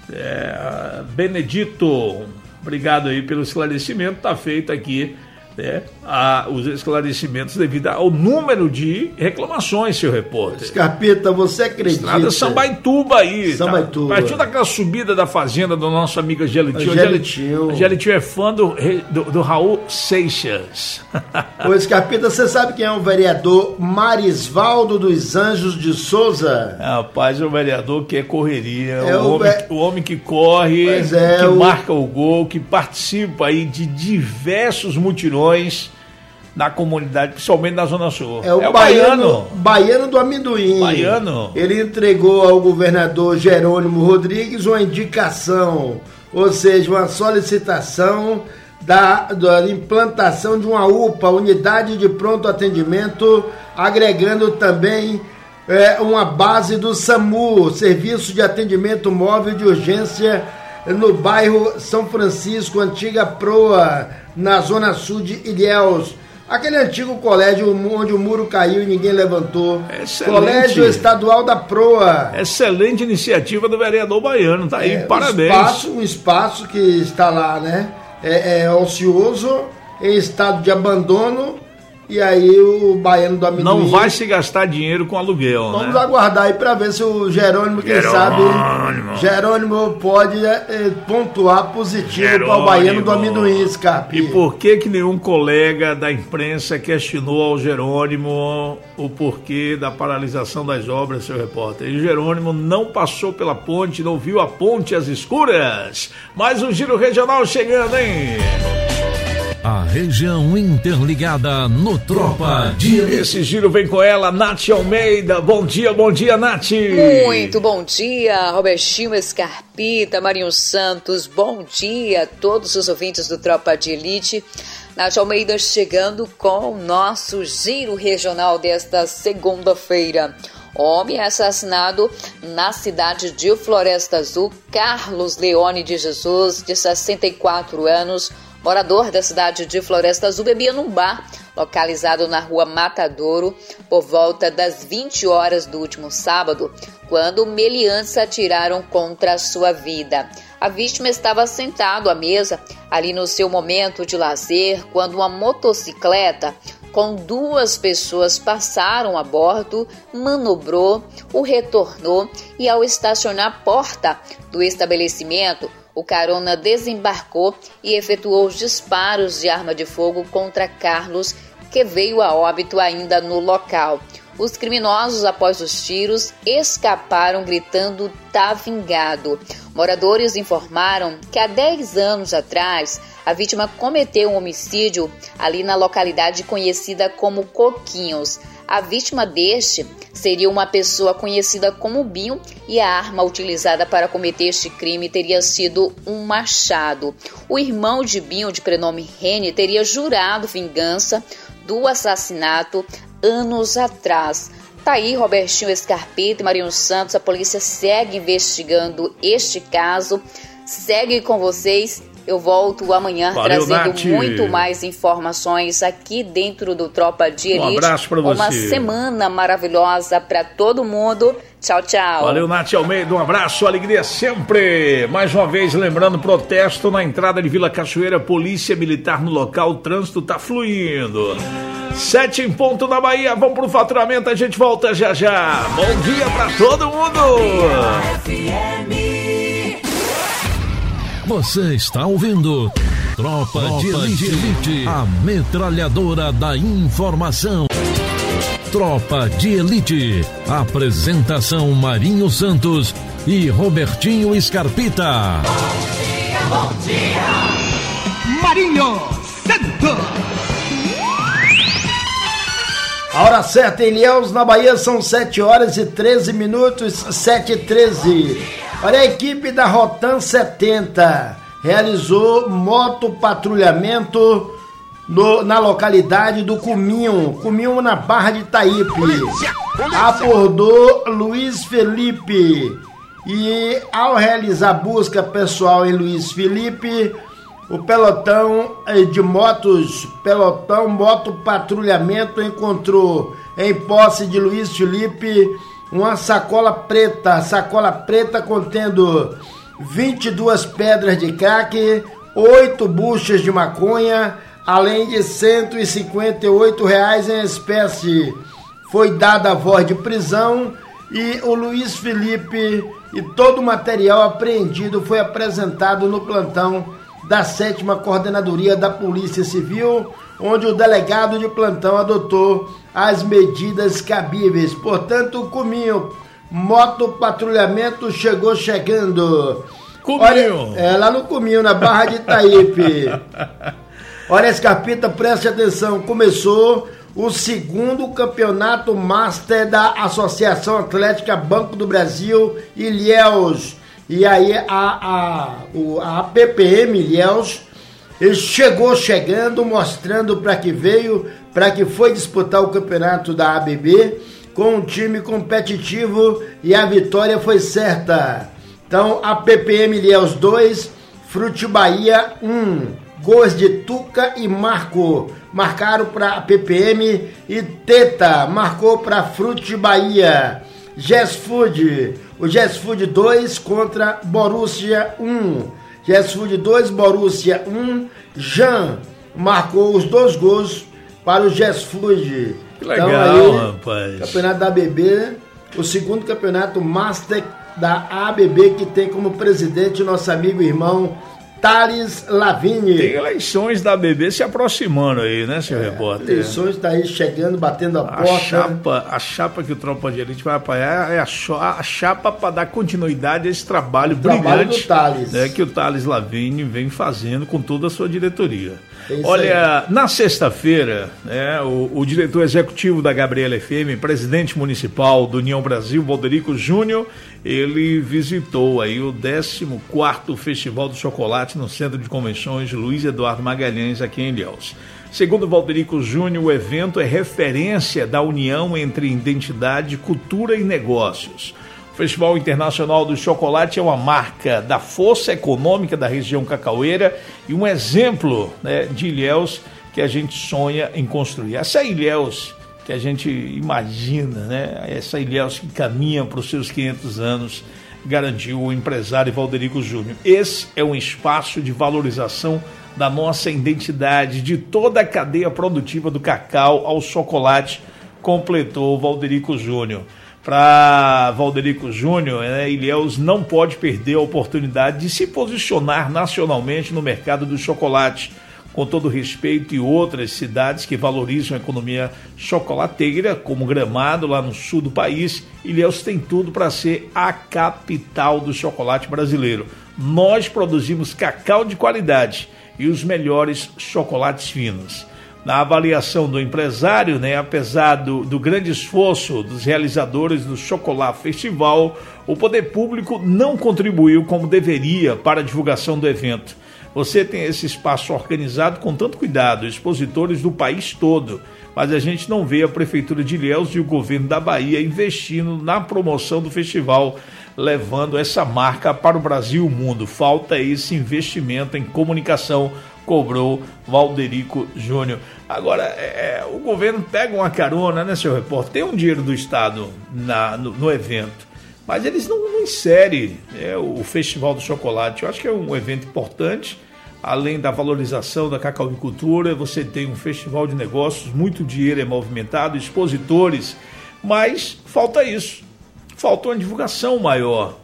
É, Benedito, obrigado aí pelo esclarecimento, está feito aqui, né, a, os esclarecimentos devido ao número de reclamações, seu repórter. Scarpita, você acredita? Estrada Sambaituba aí, Sambaituba. Tá, partiu daquela subida da fazenda do nosso amigo Angelitinho. Angelitinho. Angelitinho é fã do, do, do Raul Seixas. Ô Scarpita, você sabe quem é o vereador Marisvaldo dos Anjos de Souza? Rapaz, é o vereador que é correria, é o, o, homem, ve... o homem que corre, é, que o... marca o gol, que participa aí de diversos mutirões na comunidade, principalmente na Zona Sul. É o, é o baiano, baiano. Baiano do amendoim. Baiano. Ele entregou ao governador Jerônimo Rodrigues uma indicação, ou seja, uma solicitação da, da implantação de uma U P A, Unidade de Pronto Atendimento, agregando também é, uma base do SAMU, Serviço de Atendimento Móvel de Urgência, no bairro São Francisco, antiga Proa, na zona sul de Ilhéus. Aquele antigo colégio onde o muro caiu e ninguém levantou. Excelente. Colégio Estadual da Proa. Excelente iniciativa do vereador baiano, tá aí, é, parabéns. Um espaço, um espaço que está lá, né? É, é ocioso, em estado de abandono. E aí o baiano do amendoim... Não vai se gastar dinheiro com aluguel, Vamos né? aguardar aí para ver se o Jerônimo, quem Jerônimo. sabe, Jerônimo pode é, pontuar positivo para o baiano do amendoim, Scarpe. E por que que nenhum colega da imprensa questionou ao Jerônimo o porquê da paralisação das obras, seu repórter? E Jerônimo não passou pela ponte, não viu a ponte às escuras. Mais um giro regional chegando, hein? A região interligada no Tropa de Elite. Esse giro vem com ela, Nath Almeida. Bom dia, bom dia, Nath. Muito bom dia, Robertinho Scarpita, Marinho Santos. Bom dia a todos os ouvintes do Tropa de Elite. Nath Almeida chegando com o nosso giro regional desta segunda-feira. Homem assassinado na cidade de Floresta Azul, Carlos Leone de Jesus, de sessenta e quatro anos, morador da cidade de Floresta Azul, bebia num bar localizado na rua Matadouro por volta das vinte horas do último sábado, quando meliantes atiraram contra a sua vida. A vítima estava sentado à mesa, ali no seu momento de lazer, quando uma motocicleta com duas pessoas passaram a bordo, manobrou, o retornou e, ao estacionar a porta do estabelecimento, o carona desembarcou e efetuou os disparos de arma de fogo contra Carlos, que veio a óbito ainda no local. Os criminosos, após os tiros, escaparam gritando "tá vingado". Moradores informaram que há dez anos atrás, a vítima cometeu um homicídio ali na localidade conhecida como Coquinhos. A vítima deste seria uma pessoa conhecida como Binho e a arma utilizada para cometer este crime teria sido um machado. O irmão de Binho, de prenome Rene, teria jurado vingança do assassinato anos atrás. Tá aí Robertinho Scarpita e Marinho Santos, a polícia segue investigando este caso, segue com vocês. Eu volto amanhã. Valeu, trazendo Nath. Muito mais informações aqui dentro do Tropa de Elite. Um abraço pra você. Uma semana maravilhosa para todo mundo. Tchau, tchau. Valeu, Nath Almeida. Um abraço, alegria sempre. Mais uma vez, lembrando, protesto na entrada de Vila Cachoeira, polícia militar no local, o trânsito tá fluindo. Sete em ponto na Bahia, vamos pro faturamento, a gente volta já já. Bom dia pra todo mundo. Você está ouvindo Tropa, Tropa de Elite, Elite, a metralhadora da informação. Tropa de Elite, apresentação Marinho Santos e Robertinho Scarpita. Bom dia, bom dia, Marinho Santos. A hora certa em Ilhéus, na Bahia, são sete horas e treze minutos, sete e treze. Olha, a equipe da Rotan setenta realizou motopatrulhamento no, na localidade do Cuminho, Cuminho na Barra de Itaípe. Abordou Luiz Felipe e, ao realizar busca pessoal em Luiz Felipe, o pelotão de motos, pelotão motopatrulhamento encontrou em posse de Luiz Felipe uma sacola preta, sacola preta contendo vinte e duas pedras de crack, oito buchas de maconha, além de cento e cinquenta e oito reais em espécie. Foi dada a voz de prisão e o Luiz Felipe e todo o material apreendido foi apresentado no plantão da sétima Coordenadoria da Polícia Civil, onde o delegado de plantão adotou as medidas cabíveis. Portanto, o Cuminho, motopatrulhamento chegou chegando. Cuminho! Olha, é lá no Cuminho, na Barra de Itaípe. Olha, Scarpita, preste atenção, começou o segundo campeonato Master da Associação Atlética Banco do Brasil, Ilhéus. E aí a, a, a, a P P M Ilhéus chegou chegando, mostrando para que veio, para que foi disputar o campeonato da A B B com um time competitivo e a vitória foi certa. Então a P P M Ilhéus dois, Frute Bahia um, gols de Tuca e Marco marcaram para a P P M e Teta marcou para Frute Bahia. Jazz Food, o Jazz Food dois contra Borussia um. Jazz Food dois, Borussia um. Jean marcou os dois gols para o Jazz Food. Que legal, então, aí, rapaz. Campeonato da A B B, o segundo campeonato Master da A B B, que tem como presidente nosso amigo e irmão Thales Lavigne. Tem eleições da A B B se aproximando aí, né, senhor é, repórter? Eleições está aí chegando, batendo a, a porta. Chapa, a chapa que o Tropa de Elite vai apoiar é a, a chapa para dar continuidade a esse trabalho, trabalho brilhante do Thales. Né, que o Thales Lavigne vem fazendo com toda a sua diretoria. É Olha, aí. Na sexta-feira, né, o, o diretor executivo da Gabriela F M, presidente municipal do União Brasil, Valderico Júnior, ele visitou aí o décimo quarto Festival do Chocolate no Centro de Convenções Luiz Eduardo Magalhães, aqui em Ilhéus. Segundo Valderico Júnior, o evento é referência da união entre identidade, cultura e negócios. O Festival Internacional do Chocolate é uma marca da força econômica da região cacaueira e um exemplo, né, de Ilhéus que a gente sonha em construir. Essa Ilhéus que a gente imagina, né, essa Ilhéus que caminha para os seus quinhentos anos, garantiu o empresário Valderico Júnior. Esse é um espaço de valorização da nossa identidade, de toda a cadeia produtiva do cacau ao chocolate, completou Valderico Júnior. Para Valderico Júnior, né, Ilhéus não pode perder a oportunidade de se posicionar nacionalmente no mercado do chocolate, com todo respeito, e outras cidades que valorizam a economia chocolateira, como Gramado, lá no sul do país. Ilhéus tem tudo para ser a capital do chocolate brasileiro. Nós produzimos cacau de qualidade e os melhores chocolates finos. Na avaliação do empresário, né, apesar do, do grande esforço dos realizadores do Chocolate Festival, o poder público não contribuiu como deveria para a divulgação do evento. Você tem esse espaço organizado com tanto cuidado, expositores do país todo, mas a gente não vê a Prefeitura de Ilhéus e o governo da Bahia investindo na promoção do festival, levando essa marca para o Brasil e o mundo. Falta esse investimento em comunicação, cobrou Valderico Júnior. Agora, é, o governo pega uma carona, né, seu repórter? Tem um dinheiro do Estado na, no, no evento, mas eles não, não inserem é, o Festival do Chocolate. Eu acho que é um evento importante, além da valorização da cacauicultura. Você tem um festival de negócios, muito dinheiro é movimentado, expositores, mas falta isso. Falta uma divulgação maior.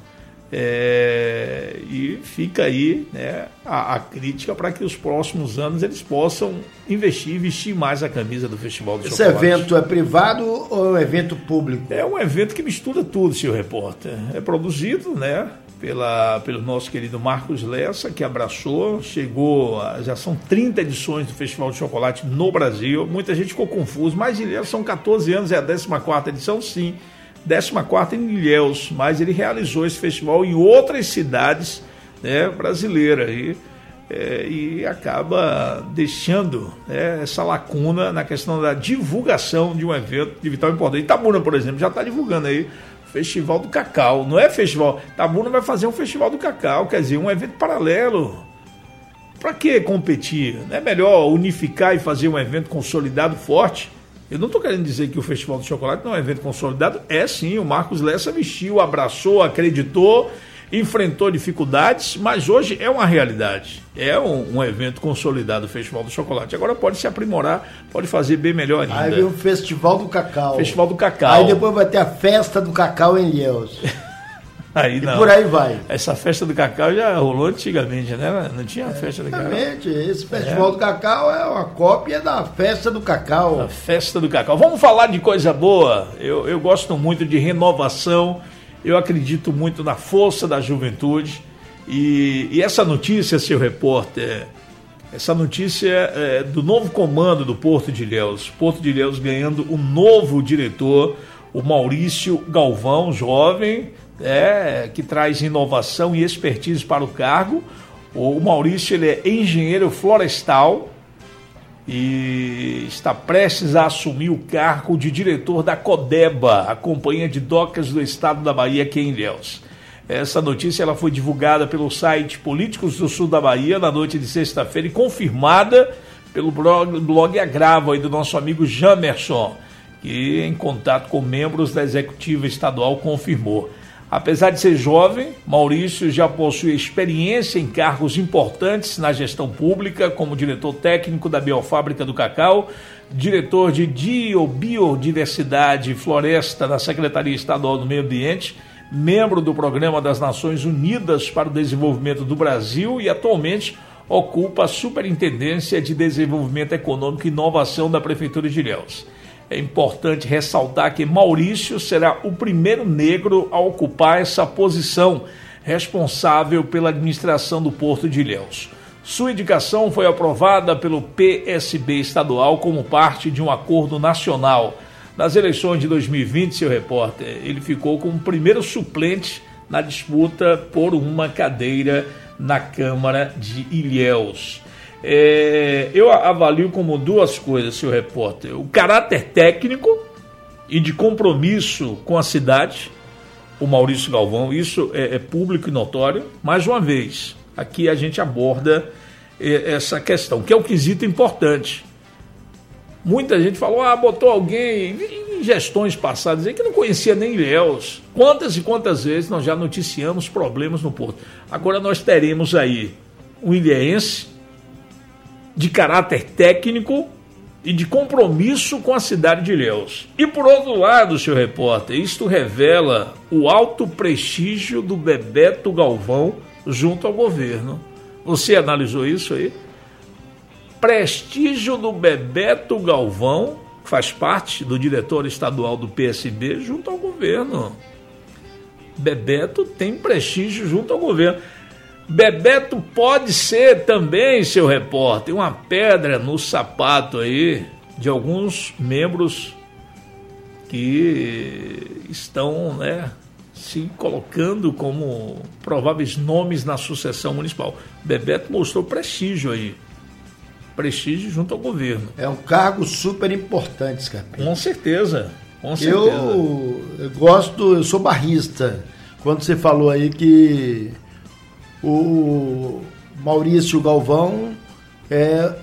É, e fica aí, né, a, a crítica para que os próximos anos eles possam investir e vestir mais a camisa do Festival do Chocolate. Esse evento é privado ou é um evento público? É um evento que mistura tudo, senhor repórter. É produzido, né, pela, pelo nosso querido Marcos Lessa, que abraçou, chegou, a, já são trinta edições do Festival de Chocolate no Brasil. Muita gente ficou confusa, mas são catorze anos, é a décima quarta edição, sim. décima quarta em Ilhéus, mas ele realizou esse festival em outras cidades, né, brasileiras e, é, e acaba deixando, né, essa lacuna na questão da divulgação de um evento de vital importância. Itabuna, por exemplo, já está divulgando aí o Festival do Cacau, não é festival, Itabuna vai fazer um Festival do Cacau, quer dizer, um evento paralelo. Para que competir? Não é melhor unificar e fazer um evento consolidado forte? Eu não estou querendo dizer que o Festival do Chocolate não é um evento consolidado. É sim, o Marcos Lessa vestiu, abraçou, acreditou, enfrentou dificuldades, mas hoje é uma realidade. É um, um evento consolidado, o Festival do Chocolate. Agora pode se aprimorar, pode fazer bem melhor ainda. Aí vem o Festival do Cacau. Festival do Cacau. Aí depois vai ter a Festa do Cacau em Ilhéus. Aí não. E por aí vai. Essa festa do cacau já rolou antigamente, né? Não tinha é, festa do cacau. Exatamente. Esse Festival é. do Cacau é uma cópia da Festa do Cacau. A Festa do Cacau. Vamos falar de coisa boa. Eu, eu gosto muito de renovação. Eu acredito muito na força da juventude. E, e essa notícia, seu repórter, essa notícia é do novo comando do Porto de Ilhéus. Porto de Ilhéus ganhando um novo diretor, o Maurício Galvão, jovem, É, que traz inovação e expertise para o cargo. O Maurício ele é engenheiro florestal e está prestes a assumir o cargo de diretor da Codeba, a Companhia de Docas do Estado da Bahia, aqui em Ilhéus. Essa notícia ela foi divulgada pelo site Políticos do Sul da Bahia na noite de sexta-feira e confirmada pelo blog, blog Agravo aí do nosso amigo Jamerson, que em contato com membros da executiva estadual confirmou. Apesar de ser jovem, Maurício já possui experiência em cargos importantes na gestão pública, como diretor técnico da Biofábrica do Cacau, diretor de Biodiversidade e Floresta da Secretaria Estadual do Meio Ambiente, membro do Programa das Nações Unidas para o Desenvolvimento do Brasil e atualmente ocupa a Superintendência de Desenvolvimento Econômico e Inovação da Prefeitura de Ilhéus. É importante ressaltar que Maurício será o primeiro negro a ocupar essa posição, responsável pela administração do Porto de Ilhéus. Sua indicação foi aprovada pelo P S B estadual como parte de um acordo nacional. Nas eleições de dois mil e vinte, seu repórter, ele ficou como primeiro suplente na disputa por uma cadeira na Câmara de Ilhéus. É, eu avalio como duas coisas, senhor repórter: o caráter técnico e de compromisso com a cidade, o Maurício Galvão, isso é, é público e notório. Mais uma vez, aqui a gente aborda é, essa questão, que é um quesito importante. Muita gente falou, ah, botou alguém em gestões passadas aí que não conhecia nem Ilhéus. Quantas e quantas vezes nós já noticiamos problemas no Porto. Agora nós teremos aí um ilhéense de caráter técnico e de compromisso com a cidade de Ilhéus. E por outro lado, senhor repórter, isto revela o alto prestígio do Bebeto Galvão junto ao governo. Você analisou isso aí? prestígio do Bebeto Galvão, que faz parte do diretor estadual do P S B, junto ao governo. Bebeto tem prestígio junto ao governo. Bebeto pode ser também, seu repórter, uma pedra no sapato aí de alguns membros que estão, né, se colocando como prováveis nomes na sucessão municipal. Bebeto mostrou prestígio aí. Prestígio junto ao governo. É um cargo super importante, Scarpim. Com certeza, com certeza. Eu, eu gosto, eu sou barrista. Quando você falou aí que o Maurício Galvão é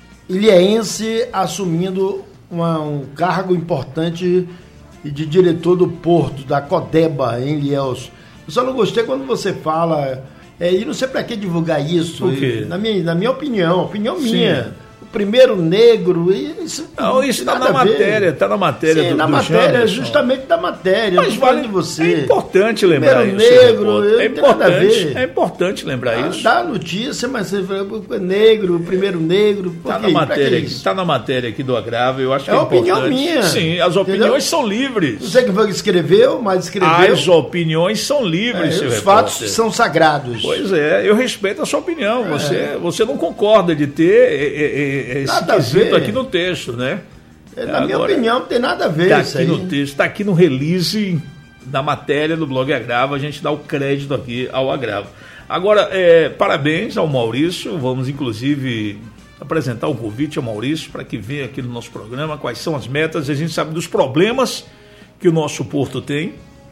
ilhéense assumindo uma, um cargo importante de diretor do porto, da Codeba, em Ilhéus. Eu só não gostei quando você fala... É, e não sei para que divulgar isso. Por quê? Na minha, na minha opinião, opinião minha. Sim. O primeiro negro, isso não, isso está na matéria, está na matéria. Sim, do, na do matéria, Janderson. Justamente da matéria. Mas vale de você. É importante lembrar primeiro isso. Negro, é importante, é importante lembrar ah, isso. Dá notícia, mas você fala, negro, primeiro negro. Está na matéria, está na matéria aqui do Agravo. Eu acho que é, é opinião importante. Minha. Sim, as opiniões Entendeu? São livres. Não sei quem foi que escreveu, mas escreveu. As opiniões são livres, é, seu Os repórter. Fatos são sagrados. Pois é, eu respeito a sua opinião. É. Você, você não concorda de ter é, é, esse quesito aqui no texto, né? É, na Agora, minha opinião, não tem nada a ver tá isso aqui aí. No texto, está aqui no release da matéria do blog Agravo, a gente dá o crédito aqui ao Agravo. Agora, é, parabéns ao Maurício, vamos inclusive apresentar o convite ao Maurício para que venha aqui no nosso programa, quais são as metas, a gente sabe dos problemas que o nosso porto tem.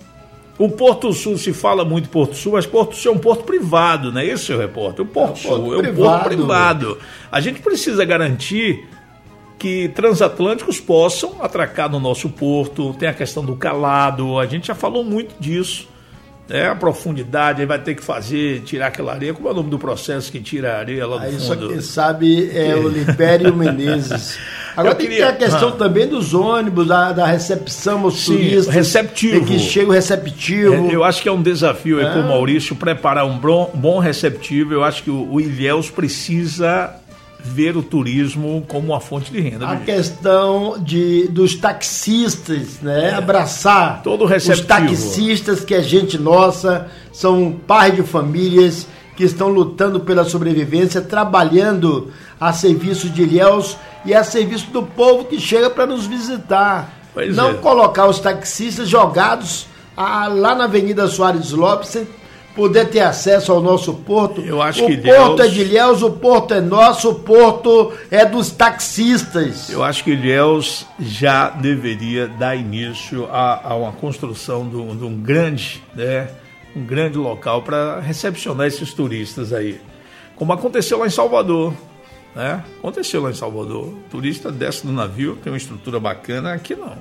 O Porto Sul, se fala muito Porto Sul, mas Porto Sul é um porto privado, não é isso, seu repórter? O Porto é um Sul é um porto privado. A gente precisa garantir que transatlânticos possam atracar no nosso porto, tem a questão do calado, a gente já falou muito disso, né? A profundidade, aí vai ter que fazer, tirar aquela areia, como é o nome do processo que tira a areia lá do aí fundo? Só quem sabe é o Libério Menezes. Agora tem queria... que ter a questão ah. também dos ônibus, da, da recepção aos Sim, turistas. receptivo. Que chega o receptivo. É, eu acho que é um desafio é. aí para o Maurício preparar um bom, bom receptivo. Eu acho que o, o Ilhéus precisa ver o turismo como uma fonte de renda. A questão de, dos taxistas, né? É. Abraçar todo receptivo. Os taxistas, que é gente nossa, são pais de famílias que estão lutando pela sobrevivência, trabalhando a serviço de Ilhéus e a serviço do povo que chega para nos visitar. Pois Não é. colocar os taxistas jogados ah, lá na Avenida Soares Lopes, sem poder ter acesso ao nosso porto. Eu acho o que porto Ilhéus... é de Ilhéus, o porto é nosso, o porto é dos taxistas. Eu acho que Ilhéus já deveria dar início a, a uma construção de um, de um grande, né, um grande local para recepcionar esses turistas aí. Como aconteceu lá em Salvador. Né? Aconteceu lá em Salvador. O turista desce do navio, tem uma estrutura bacana, aqui não.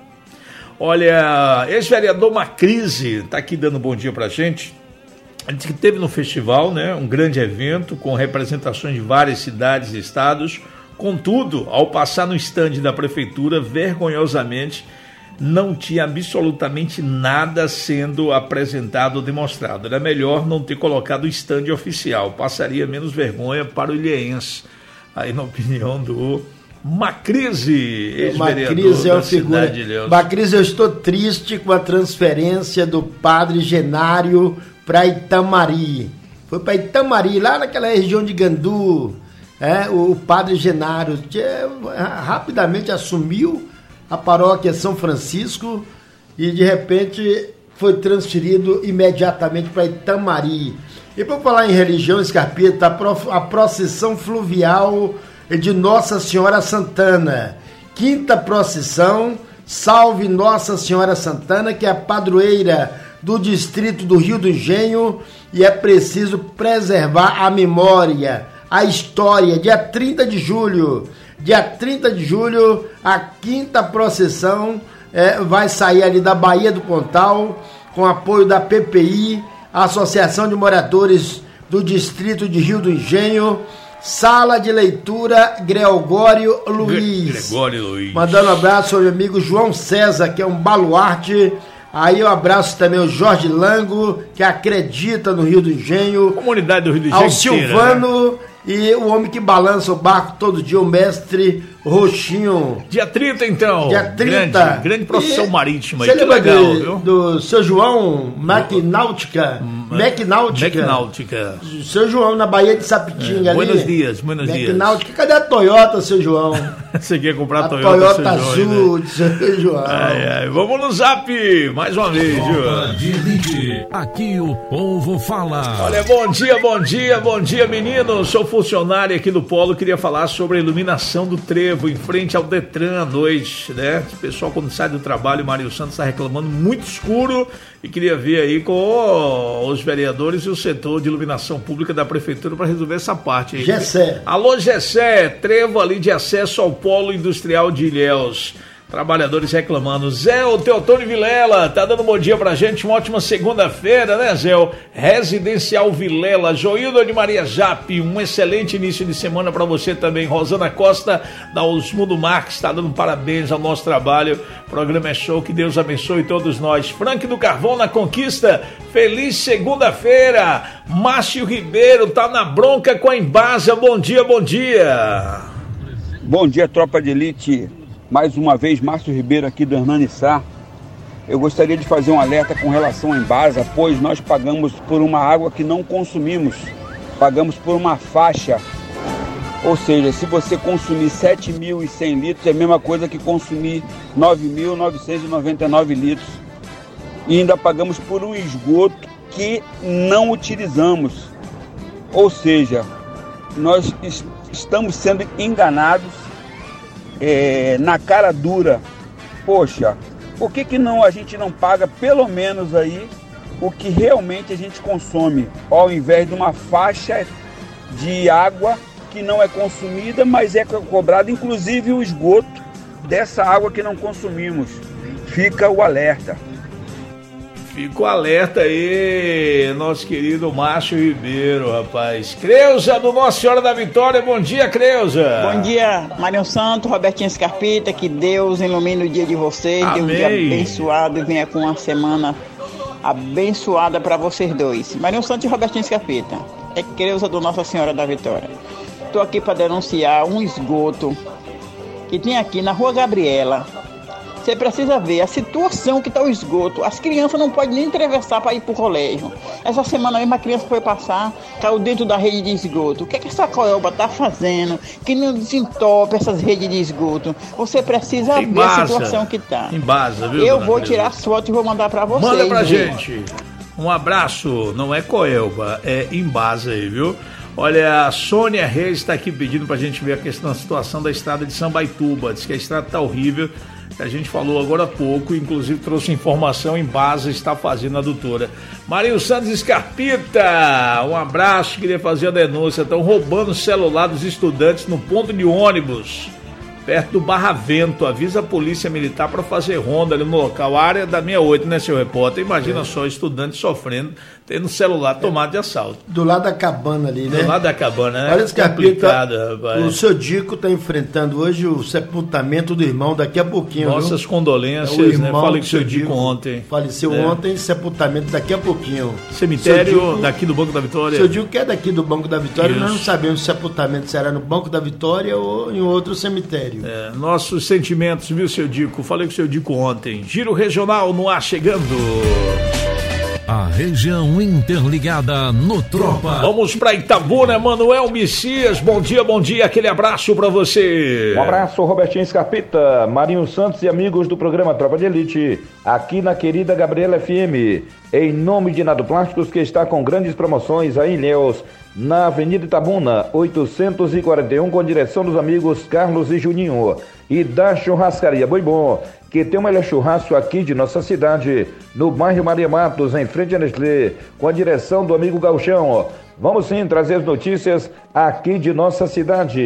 Olha, ex-vereador Macrise está aqui dando um bom dia pra gente. A gente teve no festival, né, um grande evento com representações de várias cidades e estados. Contudo, ao passar no estande da prefeitura, vergonhosamente não tinha absolutamente nada sendo apresentado ou demonstrado. Era melhor não ter colocado o estande oficial, passaria menos vergonha para o ilhéense. Aí, na opinião do Macrise, ex-vereador Macrise é uma da figura. cidade de Ilhéus. Macrise, eu estou triste com a transferência do padre Genário para Itamari. Foi para Itamari, lá naquela região de Gandu. É, o padre Genário que é, rapidamente assumiu a paróquia São Francisco e, de repente, foi transferido imediatamente para Itamari. E por falar em religião, Scarpita, a procissão fluvial de Nossa Senhora Santana. Quinta procissão, salve Nossa Senhora Santana, que é a padroeira do distrito do Rio do Engenho, e é preciso preservar a memória, a história. Dia trinta de julho, dia trinta de julho, a quinta procissão é, vai sair ali da Baía do Pontal, com apoio da P P I, Associação de Moradores do Distrito de Rio do Engenho, Sala de Leitura Gregório Luiz. Gregório Luiz. Mandando um abraço ao meu amigo João César, que é um baluarte. Aí eu abraço também o Jorge Lango, que acredita no Rio do Engenho. Comunidade do Rio do Engenho. Ao Silvano, inteira, né? E o homem que balança o barco todo dia, o mestre Roxinho. Dia trinta, então. Dia trinta. Grande, grande procissão e marítima. Você que lembra legal, de, viu? do seu João Macnáutica? Macnáutica. Macnáutica. Seu João, na Baía de Sapitinga. É, ali. Buenos dias, buenos dias. Macnáutica. Cadê a Toyota, seu João? Você quer comprar a Toyota, Toyota seu azul, né? seu João. Ai, ai. Vamos no zap, mais uma vez, viu? De elite. Aqui o povo fala. Olha, bom dia, bom dia, bom dia, meninos. Sou funcionário aqui do Polo, queria falar sobre a iluminação do trevo em frente ao Detran à noite, né? O pessoal quando sai do trabalho, o Mário Santos está reclamando muito escuro e queria ver aí com os vereadores e o setor de iluminação pública da prefeitura para resolver essa parte aí. Gessé. Alô, Gessé, trevo ali de acesso ao Polo Industrial de Ilhéus. Trabalhadores reclamando. Zé, o Teotônio Vilela, tá dando bom dia pra gente, uma ótima segunda-feira, né, Zé? Residencial Vilela, Joildo de Maria Jape, um excelente início de semana pra você também. Rosana Costa, da Osmundo Marques, tá dando parabéns ao nosso trabalho. O programa é show, que Deus abençoe todos nós. Frank do Carvão na Conquista, feliz segunda-feira. Márcio Ribeiro tá na bronca com a Embasa, bom dia, bom dia. Bom dia, tropa de elite. Mais uma vez, Márcio Ribeiro aqui do Hernani Sá. Eu gostaria de fazer um alerta com relação à Embasa, pois nós pagamos por uma água que não consumimos. Pagamos por uma faixa. Ou seja, se você consumir sete mil e cem litros, é a mesma coisa que consumir nove mil novecentos e noventa e nove litros. E ainda pagamos por um esgoto que não utilizamos. Ou seja, nós est- estamos sendo enganados É, na cara dura. Poxa, por que que não, a gente não paga pelo menos aí o que realmente a gente consome, ao invés de uma faixa de água que não é consumida, mas é cobrado inclusive o esgoto dessa água que não consumimos. Fica o alerta. Fica o alerta aí, nosso querido Márcio Ribeiro, rapaz. Creuza do Nossa Senhora da Vitória, bom dia, Creuza. Bom dia, Mário Santos, Robertinho Scarpita, que Deus ilumine o dia de vocês, dê um dia abençoado e venha com uma semana abençoada para vocês dois. Mário Santos e Robertinho Scarpita, é Creuza do Nossa Senhora da Vitória. Estou aqui para denunciar um esgoto que tem aqui na Rua Gabriela. Você precisa ver a situação que está o esgoto. As crianças não podem nem atravessar para ir para o colégio. Essa semana mesmo a criança foi passar, caiu dentro da rede de esgoto. O que é que essa coelba está fazendo que não desentope essas redes de esgoto? Você precisa ver a situação que está. Embasa, viu? Eu vou tirar as fotos e vou mandar para vocês. Manda pra viu? gente. Um abraço. Não é coelba, é embasa aí, viu? Olha, a Sônia Reis está aqui pedindo pra gente ver a questão da situação da estrada de Sambaituba. Diz que a estrada tá horrível. A gente falou agora há pouco, inclusive trouxe informação, em base está fazendo a doutora. Marinho Santos Escarpita, um abraço, queria fazer a denúncia. Estão roubando o celular dos estudantes no ponto de ônibus, perto do Barravento. Avisa a polícia militar para fazer ronda ali no local. A área da sessenta e oito, né, seu repórter? Imagina é. só, estudante sofrendo, tendo celular tomado de assalto. Do lado da cabana ali, né? Do lado da cabana, né? Olha, Escarpita, rapaz. O seu Dico está enfrentando hoje o sepultamento do irmão daqui a pouquinho. Nossas viu? condolências, é né? Falei com o seu Dico ontem. Faleceu é. ontem, sepultamento daqui a pouquinho. Cemitério Dico, daqui do Banco da Vitória? Seu Dico que é daqui do Banco da Vitória, Isso. nós não sabemos se o sepultamento será no Banco da Vitória ou em outro cemitério. É, nossos sentimentos, viu, seu Dico? Falei com o seu Dico ontem. Giro Regional no ar chegando. A região interligada no Tropa. Vamos para Itabuna, Manuel Messias. Bom dia, bom dia. Aquele abraço para você. Um abraço, Robertinho Scarpita, Marinho Santos e amigos do programa Tropa de Elite, aqui na querida Gabriela F M. Em nome de Nado Plásticos, que está com grandes promoções aí em Ilhéus, na Avenida Itabuna, oitocentos e quarenta e um, com direção dos amigos Carlos e Juninho. E da Churrascaria Boi Bom, que tem o melhor churrasco aqui de nossa cidade, no bairro Maria Matos, em frente a Nestlé, com a direção do amigo Gauchão. Vamos sim trazer as notícias aqui de nossa cidade.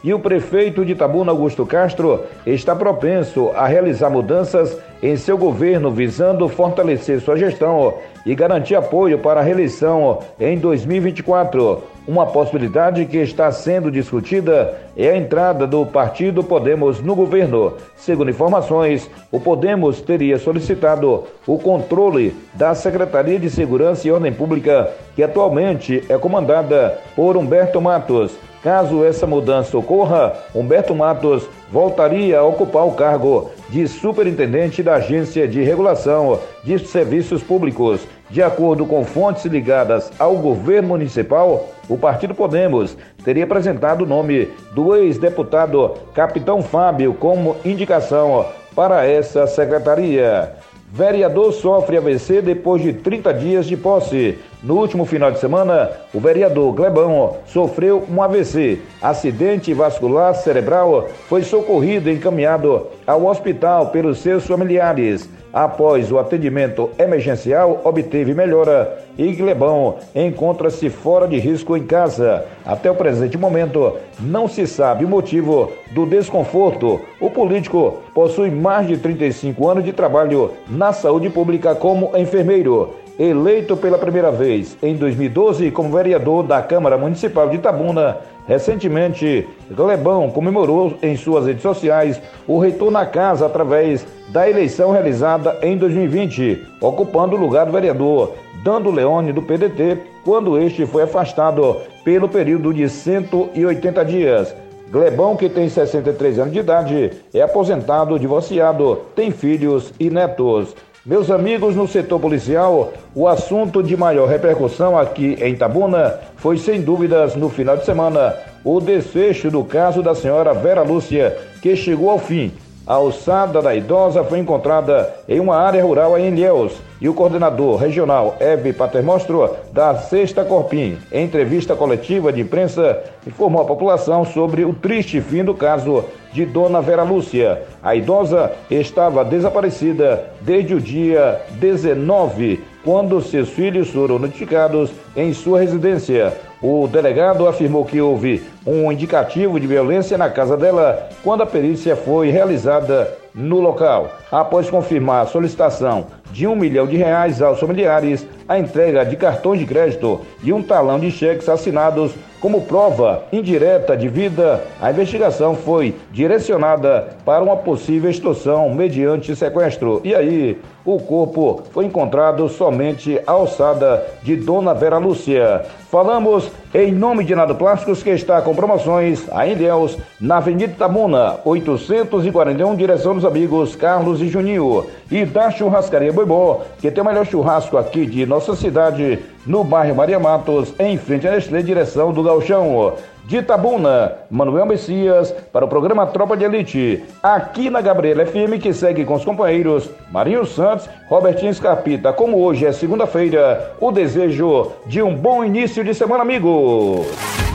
e o prefeito de Itabuna, Augusto Castro, está propenso a realizar mudanças em seu governo, visando fortalecer sua gestão e garantir apoio para a reeleição em dois mil e vinte e quatro. Uma possibilidade que está sendo discutida é a entrada do partido Podemos no governo. Segundo informações, o Podemos teria solicitado o controle da Secretaria de Segurança e Ordem Pública, que atualmente é comandada por Humberto Matos. Caso essa mudança ocorra, Humberto Matos voltaria a ocupar o cargo de superintendente da Agência de Regulação de Serviços Públicos. De acordo com fontes ligadas ao governo municipal, o Partido Podemos teria apresentado o nome do ex-deputado Capitão Fábio como indicação para essa secretaria. Vereador sofre A V C depois de trinta dias de posse. No último final de semana, o vereador Glebão sofreu um A V C. Acidente vascular cerebral, foi socorrido e encaminhado ao hospital pelos seus familiares. Após o atendimento emergencial, obteve melhora e Glebão encontra-se fora de risco em casa. Até o presente momento, não se sabe o motivo do desconforto. O político possui mais de trinta e cinco anos de trabalho na saúde pública como enfermeiro. Eleito pela primeira vez em dois mil e doze como vereador da Câmara Municipal de Itabuna, recentemente, Glebão comemorou em suas redes sociais o retorno à casa através da eleição realizada em dois mil e vinte, ocupando o lugar do vereador Dando Leone do P D T, quando este foi afastado pelo período de cento e oitenta dias. Glebão, que tem sessenta e três anos de idade, é aposentado, divorciado, tem filhos e netos. Meus amigos, no setor policial, o assunto de maior repercussão aqui em Itabuna foi, sem dúvidas, no final de semana, o desfecho do caso da senhora Vera Lúcia, que chegou ao fim. A ossada da idosa foi encontrada em uma área rural em Ilhéus e o coordenador regional Hebe Patermostro da Sexta Corpim, em entrevista coletiva de imprensa, informou a população sobre o triste fim do caso de Dona Vera Lúcia. A idosa estava desaparecida desde o dia dezenove, quando seus filhos foram notificados em sua residência. O delegado afirmou que houve um indicativo de violência na casa dela quando a perícia foi realizada no local. Após confirmar a solicitação de um milhão de reais aos familiares, a entrega de cartões de crédito e um talão de cheques assinados como prova indireta de vida, a investigação foi direcionada para uma possível extorsão mediante sequestro. E aí, o corpo foi encontrado somente à alçada de Dona Vera Lúcia. Falamos em nome de Nado Plásticos, que está com promoções a Ilhéus, na Avenida Itabuna, oitocentos e quarenta e um, direção dos amigos Carlos e Juninho. E da Churrascaria Boibó, que tem o melhor churrasco aqui de nossa cidade, no bairro Maria Matos, em frente à Nestlé, direção do Gauchão. De Itabuna, Manuel Messias, para o programa Tropa de Elite, aqui na Gabriela F M, que segue com os companheiros Marinho Santos, Robertinho Scarpita. Como hoje é segunda-feira, o desejo de um bom início de semana, amigo.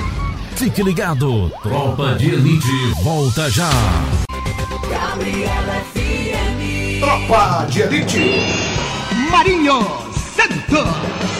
Fique ligado, Tropa de Elite volta já. Gabriela F M. Tropa de Elite. Marinho Santos.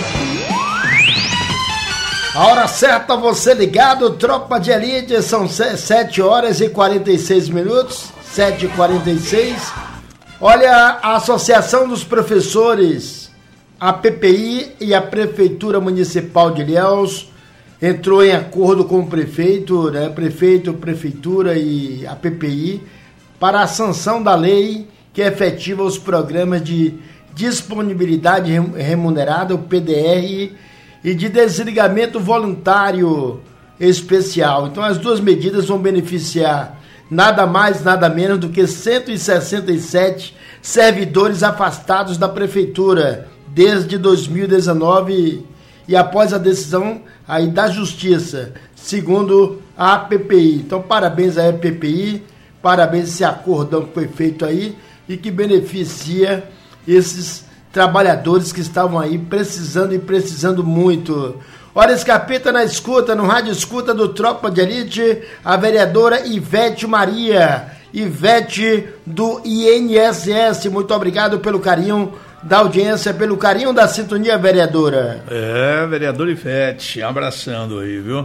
A hora certa, você ligado, Tropa de Elite, são sete horas e quarenta e seis minutos, sete e quarenta e seis. Olha, a Associação dos Professores, a P P I e a Prefeitura Municipal de Ilhéus entrou em acordo com o prefeito, né, prefeito, prefeitura e a P P I para a sanção da lei que efetiva os programas de disponibilidade remunerada, o P D R, e de desligamento voluntário especial. Então, as duas medidas vão beneficiar nada mais, nada menos do que cento e sessenta e sete servidores afastados da prefeitura desde dois mil e dezenove e após a decisão aí da Justiça, segundo a P P I. Então, parabéns à P P I, parabéns a esse acordão que foi feito aí e que beneficia esses trabalhadores que estavam aí precisando e precisando muito. Olha, Scarpita na escuta, no rádio escuta do Tropa de Elite, a vereadora Ivete Maria, Ivete do I N S S. Muito obrigado pelo carinho da audiência, pelo carinho da sintonia, vereadora. É, vereadora Ivete, abraçando aí, viu?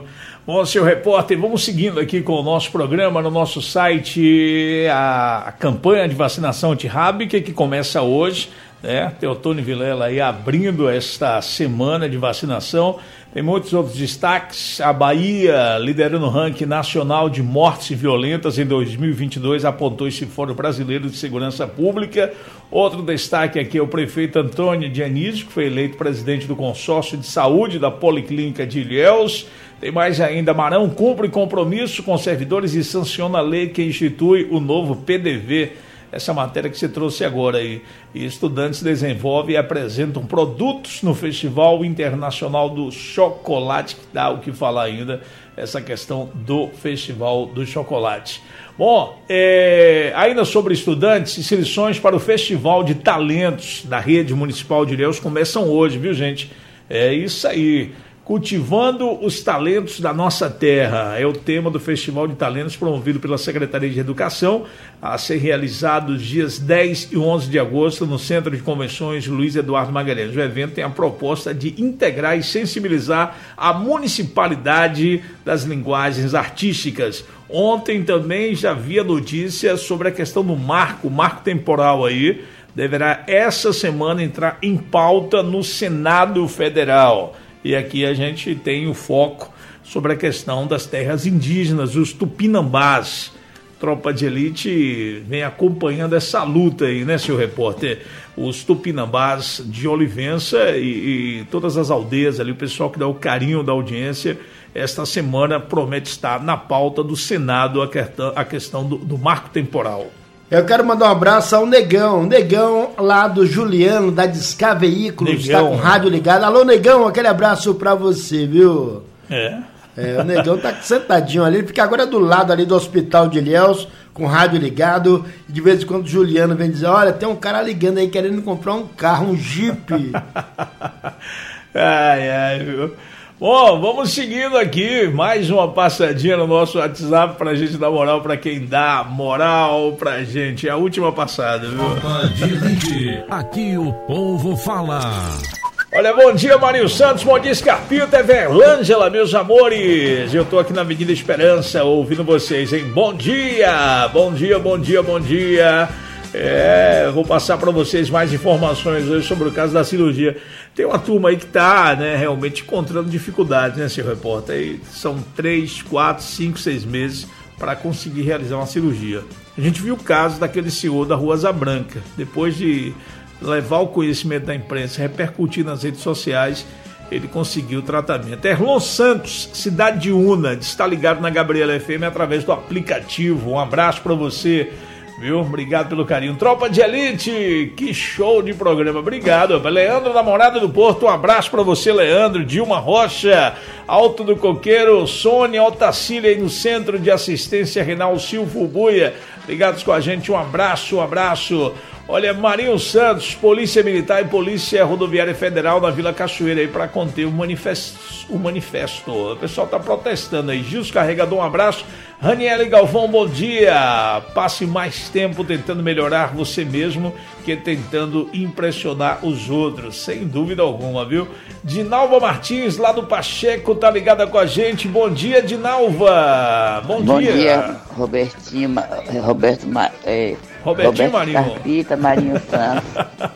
Bom, seu repórter, vamos seguindo aqui com o nosso programa no nosso site, a, a campanha de vacinação antirrábica que começa hoje, né? Teotônio Vilela aí abrindo esta semana de vacinação. Tem muitos outros destaques. A Bahia, liderando o ranking nacional de mortes violentas em dois mil e vinte e dois, apontou esse Fórum Brasileiro de Segurança Pública. Outro destaque aqui é o prefeito Antônio Dionísio, que foi eleito presidente do Consórcio de Saúde da Policlínica de Ilhéus. Tem mais ainda, Marão cumpre compromisso com servidores e sanciona a lei que institui o novo P D V. Essa matéria que você trouxe agora aí. E estudantes desenvolvem e apresentam produtos no Festival Internacional do Chocolate, que dá o que falar ainda, essa questão do Festival do Chocolate. Bom, é, ainda sobre estudantes, inscrições para o Festival de Talentos da Rede Municipal de Ilhéus começam hoje, viu, gente? É isso aí. Cultivando os talentos da nossa terra é o tema do Festival de Talentos promovido pela Secretaria de Educação, a ser realizado os dias dez e onze de agosto no Centro de Convenções Luiz Eduardo Magalhães. O evento tem a proposta de integrar e sensibilizar a municipalidade das linguagens artísticas. Ontem também já havia notícias sobre a questão do marco, marco temporal aí, deverá essa semana entrar em pauta no Senado Federal. E aqui a gente tem o foco sobre a questão das terras indígenas, os tupinambás. Tropa de Elite vem acompanhando essa luta aí, né, seu repórter? Os tupinambás de Olivença e, e todas as aldeias ali, o pessoal que dá o carinho da audiência, esta semana promete estar na pauta do Senado a questão, a questão do, do marco temporal. Eu quero mandar um abraço ao Negão, Negão lá do Juliano, da Discar Veículos, está com o rádio ligado. Alô, Negão, aquele abraço pra você, viu? É. É, o Negão tá sentadinho ali, ele fica agora do lado ali do Hospital de Ilhéus, com o rádio ligado, e de vez em quando o Juliano vem dizer, olha, tem um cara ligando aí querendo comprar um carro, um Jeep. Ai, ai, viu? Bom, vamos seguindo aqui, mais uma passadinha no nosso WhatsApp pra gente dar moral pra quem dá moral pra gente. É a última passada, viu? Tropa de Elite, aqui o povo fala. Olha, bom dia, Marinho Santos, bom dia, Scarpita, Everlângela, meus amores. Eu tô aqui na Avenida Esperança ouvindo vocês, hein? Bom dia, bom dia, bom dia, bom dia. É, vou passar para vocês mais informações hoje sobre o caso da cirurgia. Tem uma turma aí que está, né, realmente encontrando dificuldades, né, seu repórter? Aí são três, quatro, cinco, seis meses para conseguir realizar uma cirurgia. A gente viu o caso daquele senhor da Rua Asa Branca. Depois de levar o conhecimento da imprensa, repercutir nas redes sociais, ele conseguiu o tratamento. Erlon Santos, cidade de Una, está ligado na Gabriela F M através do aplicativo. Um abraço para você. Viu? Obrigado pelo carinho. Tropa de Elite, que show de programa. Obrigado. Leandro, namorada do Porto, um abraço pra você, Leandro. Dilma Rocha, Alto do Coqueiro, Sônia Otacília aí no Centro de Assistência Renal Silvio Buia. Ligados com a gente, um abraço, um abraço. Olha, Marinho Santos, Polícia Militar e Polícia Rodoviária Federal na Vila Cachoeira aí para conter o manifesto, o manifesto. O pessoal tá protestando aí. Gilson Carregador, um abraço. Raniele Galvão, bom dia. Passe mais tempo tentando melhorar você mesmo que tentando impressionar os outros, sem dúvida alguma, viu? Dinalva Martins, lá do Pacheco, tá ligada com a gente. Bom dia, Dinalva. Bom, bom dia. Bom dia, Robertinho, Roberto, é, Robertinho Roberto Marinho. Carpita, Marinho Santos.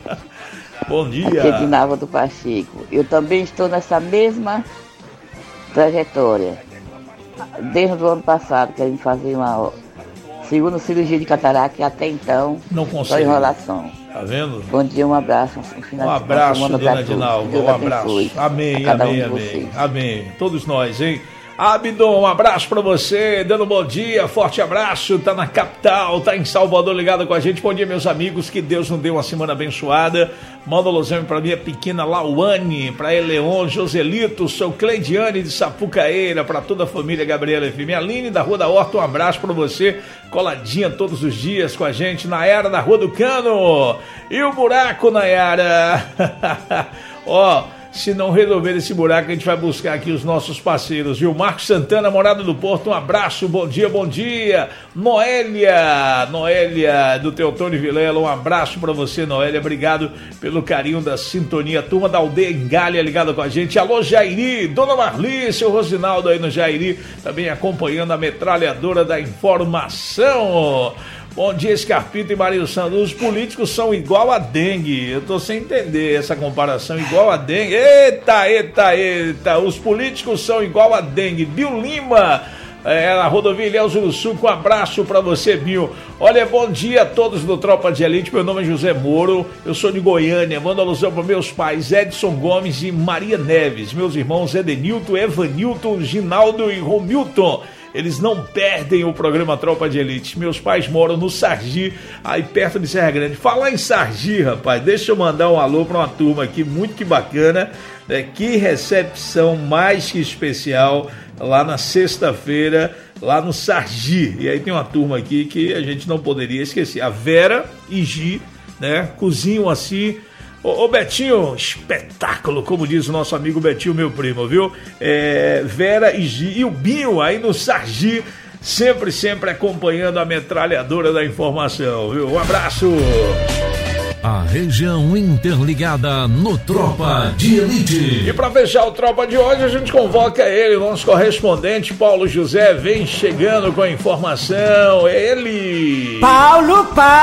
Bom dia. Aqui é Dinalva do Pacheco. Eu também estou nessa mesma trajetória. Desde o ano passado, querendo fazer uma segunda cirurgia de catarata, e até então, não consegue. Só enrolação. Tá vendo? Bom dia, um abraço. Um, final um abraço, de dona Dinalva. Um abraço. Amém, amém, amém. Amém. Todos nós, hein? Abdon, um abraço pra você, dando bom dia, forte abraço, tá na capital, tá em Salvador ligado com a gente. Bom dia, meus amigos, que Deus nos dê uma semana abençoada. Manda um losão pra minha pequena Lauane, pra Eleon, Joselito, sou Cleidiane de Sapucaeira, pra toda a família Gabriela F M. Aline da Rua da Horta, um abraço pra você, coladinha todos os dias com a gente. Nayara da Rua do Cano, e o buraco, Nayara. Ó, Se não resolver esse buraco, a gente vai buscar aqui os nossos parceiros, viu? Marcos Santana, Morada do Porto, um abraço, bom dia, bom dia. Noélia, Noélia do Teotônio Vilela, um abraço pra você, Noélia, obrigado pelo carinho da sintonia. Turma da Aldeia Engalha ligada com a gente. Alô, Jairi, Dona Marli, seu Rosinaldo aí no Jairi, também acompanhando a metralhadora da informação. Bom dia, Scarpita e Marinho Santos. Os políticos são igual a dengue. Eu tô sem entender essa comparação, igual a dengue. Eita, eita, eita. Os políticos são igual a dengue. Bill Lima, é, na rodovia Ilhéus do Sul, com um abraço pra você, Bill. Olha, bom dia a todos do Tropa de Elite. Meu nome é José Moro, eu sou de Goiânia. Mando alusão para meus pais Edson Gomes e Maria Neves, meus irmãos Edenilton, Evanilton, Ginaldo e Romilton. Eles não perdem o programa Tropa de Elite. Meus pais moram no Sargi, aí perto de Serra Grande. Falar em Sargi, rapaz, deixa eu mandar um alô para uma turma aqui, muito que bacana, né? Que recepção mais que especial lá na sexta-feira, lá no Sargi. E aí tem uma turma aqui que a gente não poderia esquecer. A Vera e Gi, né? Cozinham assim. Ô, ô Betinho, espetáculo, como diz o nosso amigo Betinho, meu primo, viu? É, Vera e Gi, e o Binho aí no Sargi, sempre, sempre acompanhando a metralhadora da informação, viu? Um abraço! A região interligada no Tropa de Elite. E para fechar o Tropa de hoje, a gente convoca ele, nosso correspondente Paulo José, vem chegando com a informação, ele... Paulo,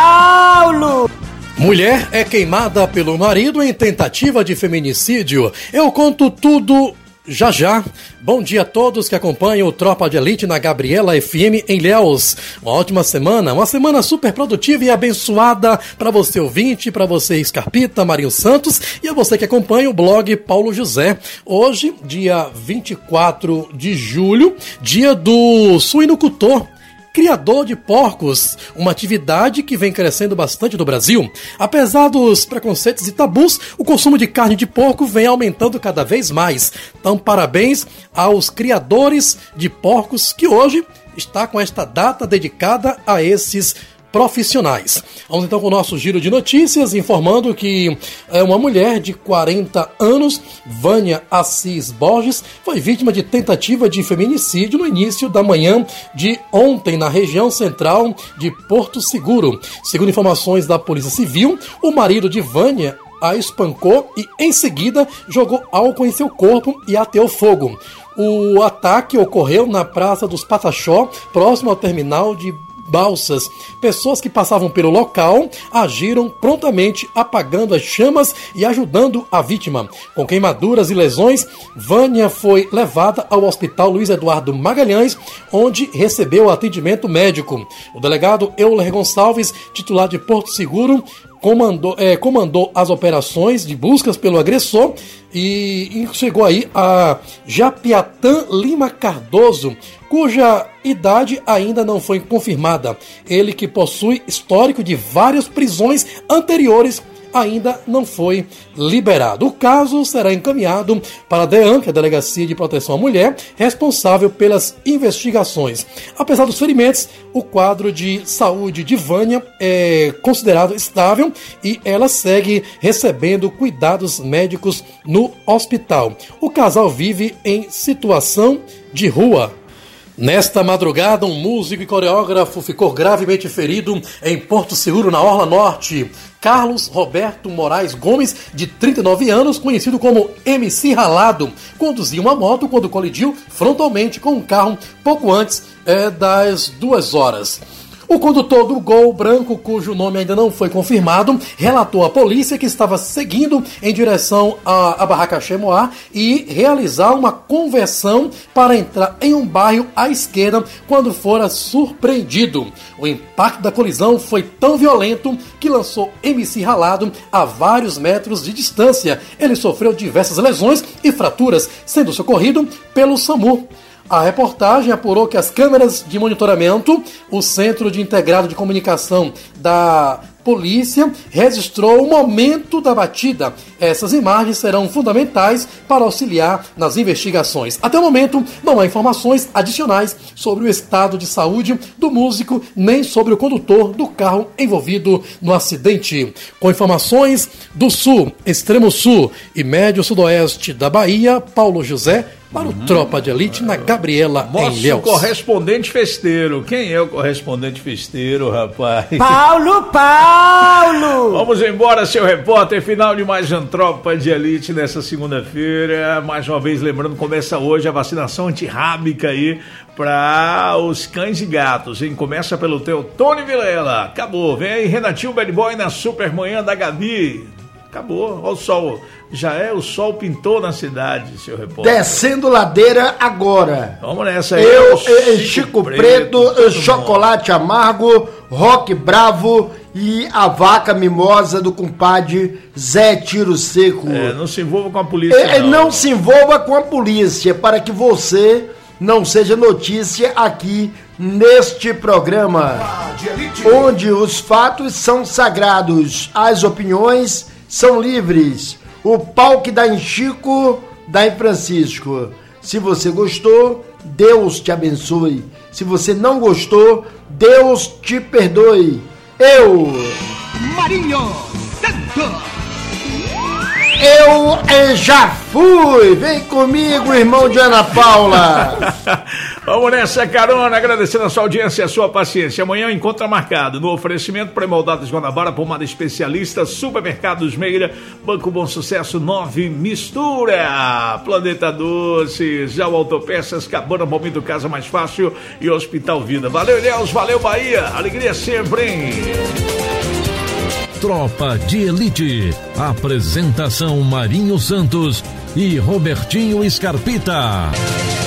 Paulo! Mulher é queimada pelo marido em tentativa de feminicídio. Eu conto tudo já já. Bom dia a todos que acompanham o Tropa de Elite na Gabriela F M em Ilhéus. Uma ótima semana, uma semana super produtiva e abençoada para você ouvinte, para você Scarpita, Marinho Santos e a você que acompanha o blog Paulo José. Hoje, dia vinte e quatro de julho, dia do suinocultor, criador de porcos, uma atividade que vem crescendo bastante no Brasil. Apesar dos preconceitos e tabus, o consumo de carne de porco vem aumentando cada vez mais. Então, parabéns aos criadores de porcos que hoje está com esta data dedicada a esses profissionais. Vamos então com o nosso giro de notícias, informando que é, uma mulher de quarenta anos, Vânia Assis Borges, foi vítima de tentativa de feminicídio no início da manhã de ontem, na região central de Porto Seguro. Segundo informações da Polícia Civil, o marido de Vânia a espancou e, em seguida, jogou álcool em seu corpo e ateou fogo. O ataque ocorreu na Praça dos Pataxó, próximo ao terminal de Balsas. Pessoas que passavam pelo local agiram prontamente, apagando as chamas e ajudando a vítima. Com queimaduras e lesões, Vânia foi levada ao Hospital Luiz Eduardo Magalhães, onde recebeu atendimento médico. O delegado Euler Gonçalves, titular de Porto Seguro, comandou, é, comandou as operações de buscas pelo agressor e chegou aí a Japiatã Lima Cardoso, cuja idade ainda não foi confirmada. Ele, que possui histórico de várias prisões anteriores, ainda não foi liberado. O caso será encaminhado para a DEAN, que é a Delegacia de Proteção à Mulher, responsável pelas investigações. Apesar dos ferimentos, o quadro de saúde de Vânia é considerado estável e ela segue recebendo cuidados médicos no hospital. O casal vive em situação de rua. Nesta madrugada, um músico e coreógrafo ficou gravemente ferido em Porto Seguro, na Orla Norte. Carlos Roberto Moraes Gomes, de trinta e nove anos, conhecido como M C Ralado, conduzia uma moto quando colidiu frontalmente com um carro pouco antes é, das duas horas. O condutor do Gol branco, cujo nome ainda não foi confirmado, relatou à polícia que estava seguindo em direção à, à Barraca Chemoá e realizar uma conversão para entrar em um bairro à esquerda quando fora surpreendido. O impacto da colisão foi tão violento que lançou M C Ralado a vários metros de distância. Ele sofreu diversas lesões e fraturas, sendo socorrido pelo SAMU. A reportagem apurou que as câmeras de monitoramento, o Centro de Integrado de Comunicação da polícia registrou o momento da batida. Essas imagens serão fundamentais para auxiliar nas investigações. Até o momento, não há informações adicionais sobre o estado de saúde do músico, nem sobre o condutor do carro envolvido no acidente. Com informações do sul, extremo sul e médio sudoeste da Bahia, Paulo José, para o uhum. Tropa de Elite na Gabriela Nosso em Ilhéus. Correspondente festeiro. Quem é o correspondente festeiro, rapaz? Paulo, Paulo! Vamos embora, seu repórter. Final de mais um Tropa de Elite nessa segunda-feira. Mais uma vez, lembrando, começa hoje a vacinação antirrábica aí para os cães e gatos, hein? Começa pelo teu Tony Vilela. Acabou. Vem aí, Renatinho Bad Boy na Supermanhã da Gabi. Acabou. Olha o sol. Já é, o sol pintou na cidade, seu repórter. Descendo ladeira agora. Vamos nessa aí. Eu, Chico, Chico Preto, Preto Chocolate bom. Amargo, Rock Bravo e a vaca mimosa do compadre Zé Tiro Seco. É, não se envolva com a polícia, é, não. Não se envolva com a polícia, para que você não seja notícia aqui neste programa, onde os fatos são sagrados, as opiniões são livres. O pau que dá em Chico, dá em Francisco. Se você gostou, Deus te abençoe. Se você não gostou, Deus te perdoe. Eu, Marinho Santos. Eu já fui. Vem comigo, irmão de Ana Paula. Vamos nessa carona, agradecendo a sua audiência e a sua paciência. Amanhã encontro marcado no oferecimento Pré-Moldados Guanabara, Pomada Especialista, Supermercados Meira, Banco Bom Sucesso, Nove Mistura, Planeta Doces, Já o Autopeças, Cabana, Momento Casa Mais Fácil e Hospital Vida. Valeu, Ilhéus, valeu, Bahia, alegria sempre, hein? Tropa de Elite. Apresentação Marinho Santos e Robertinho Scarpita.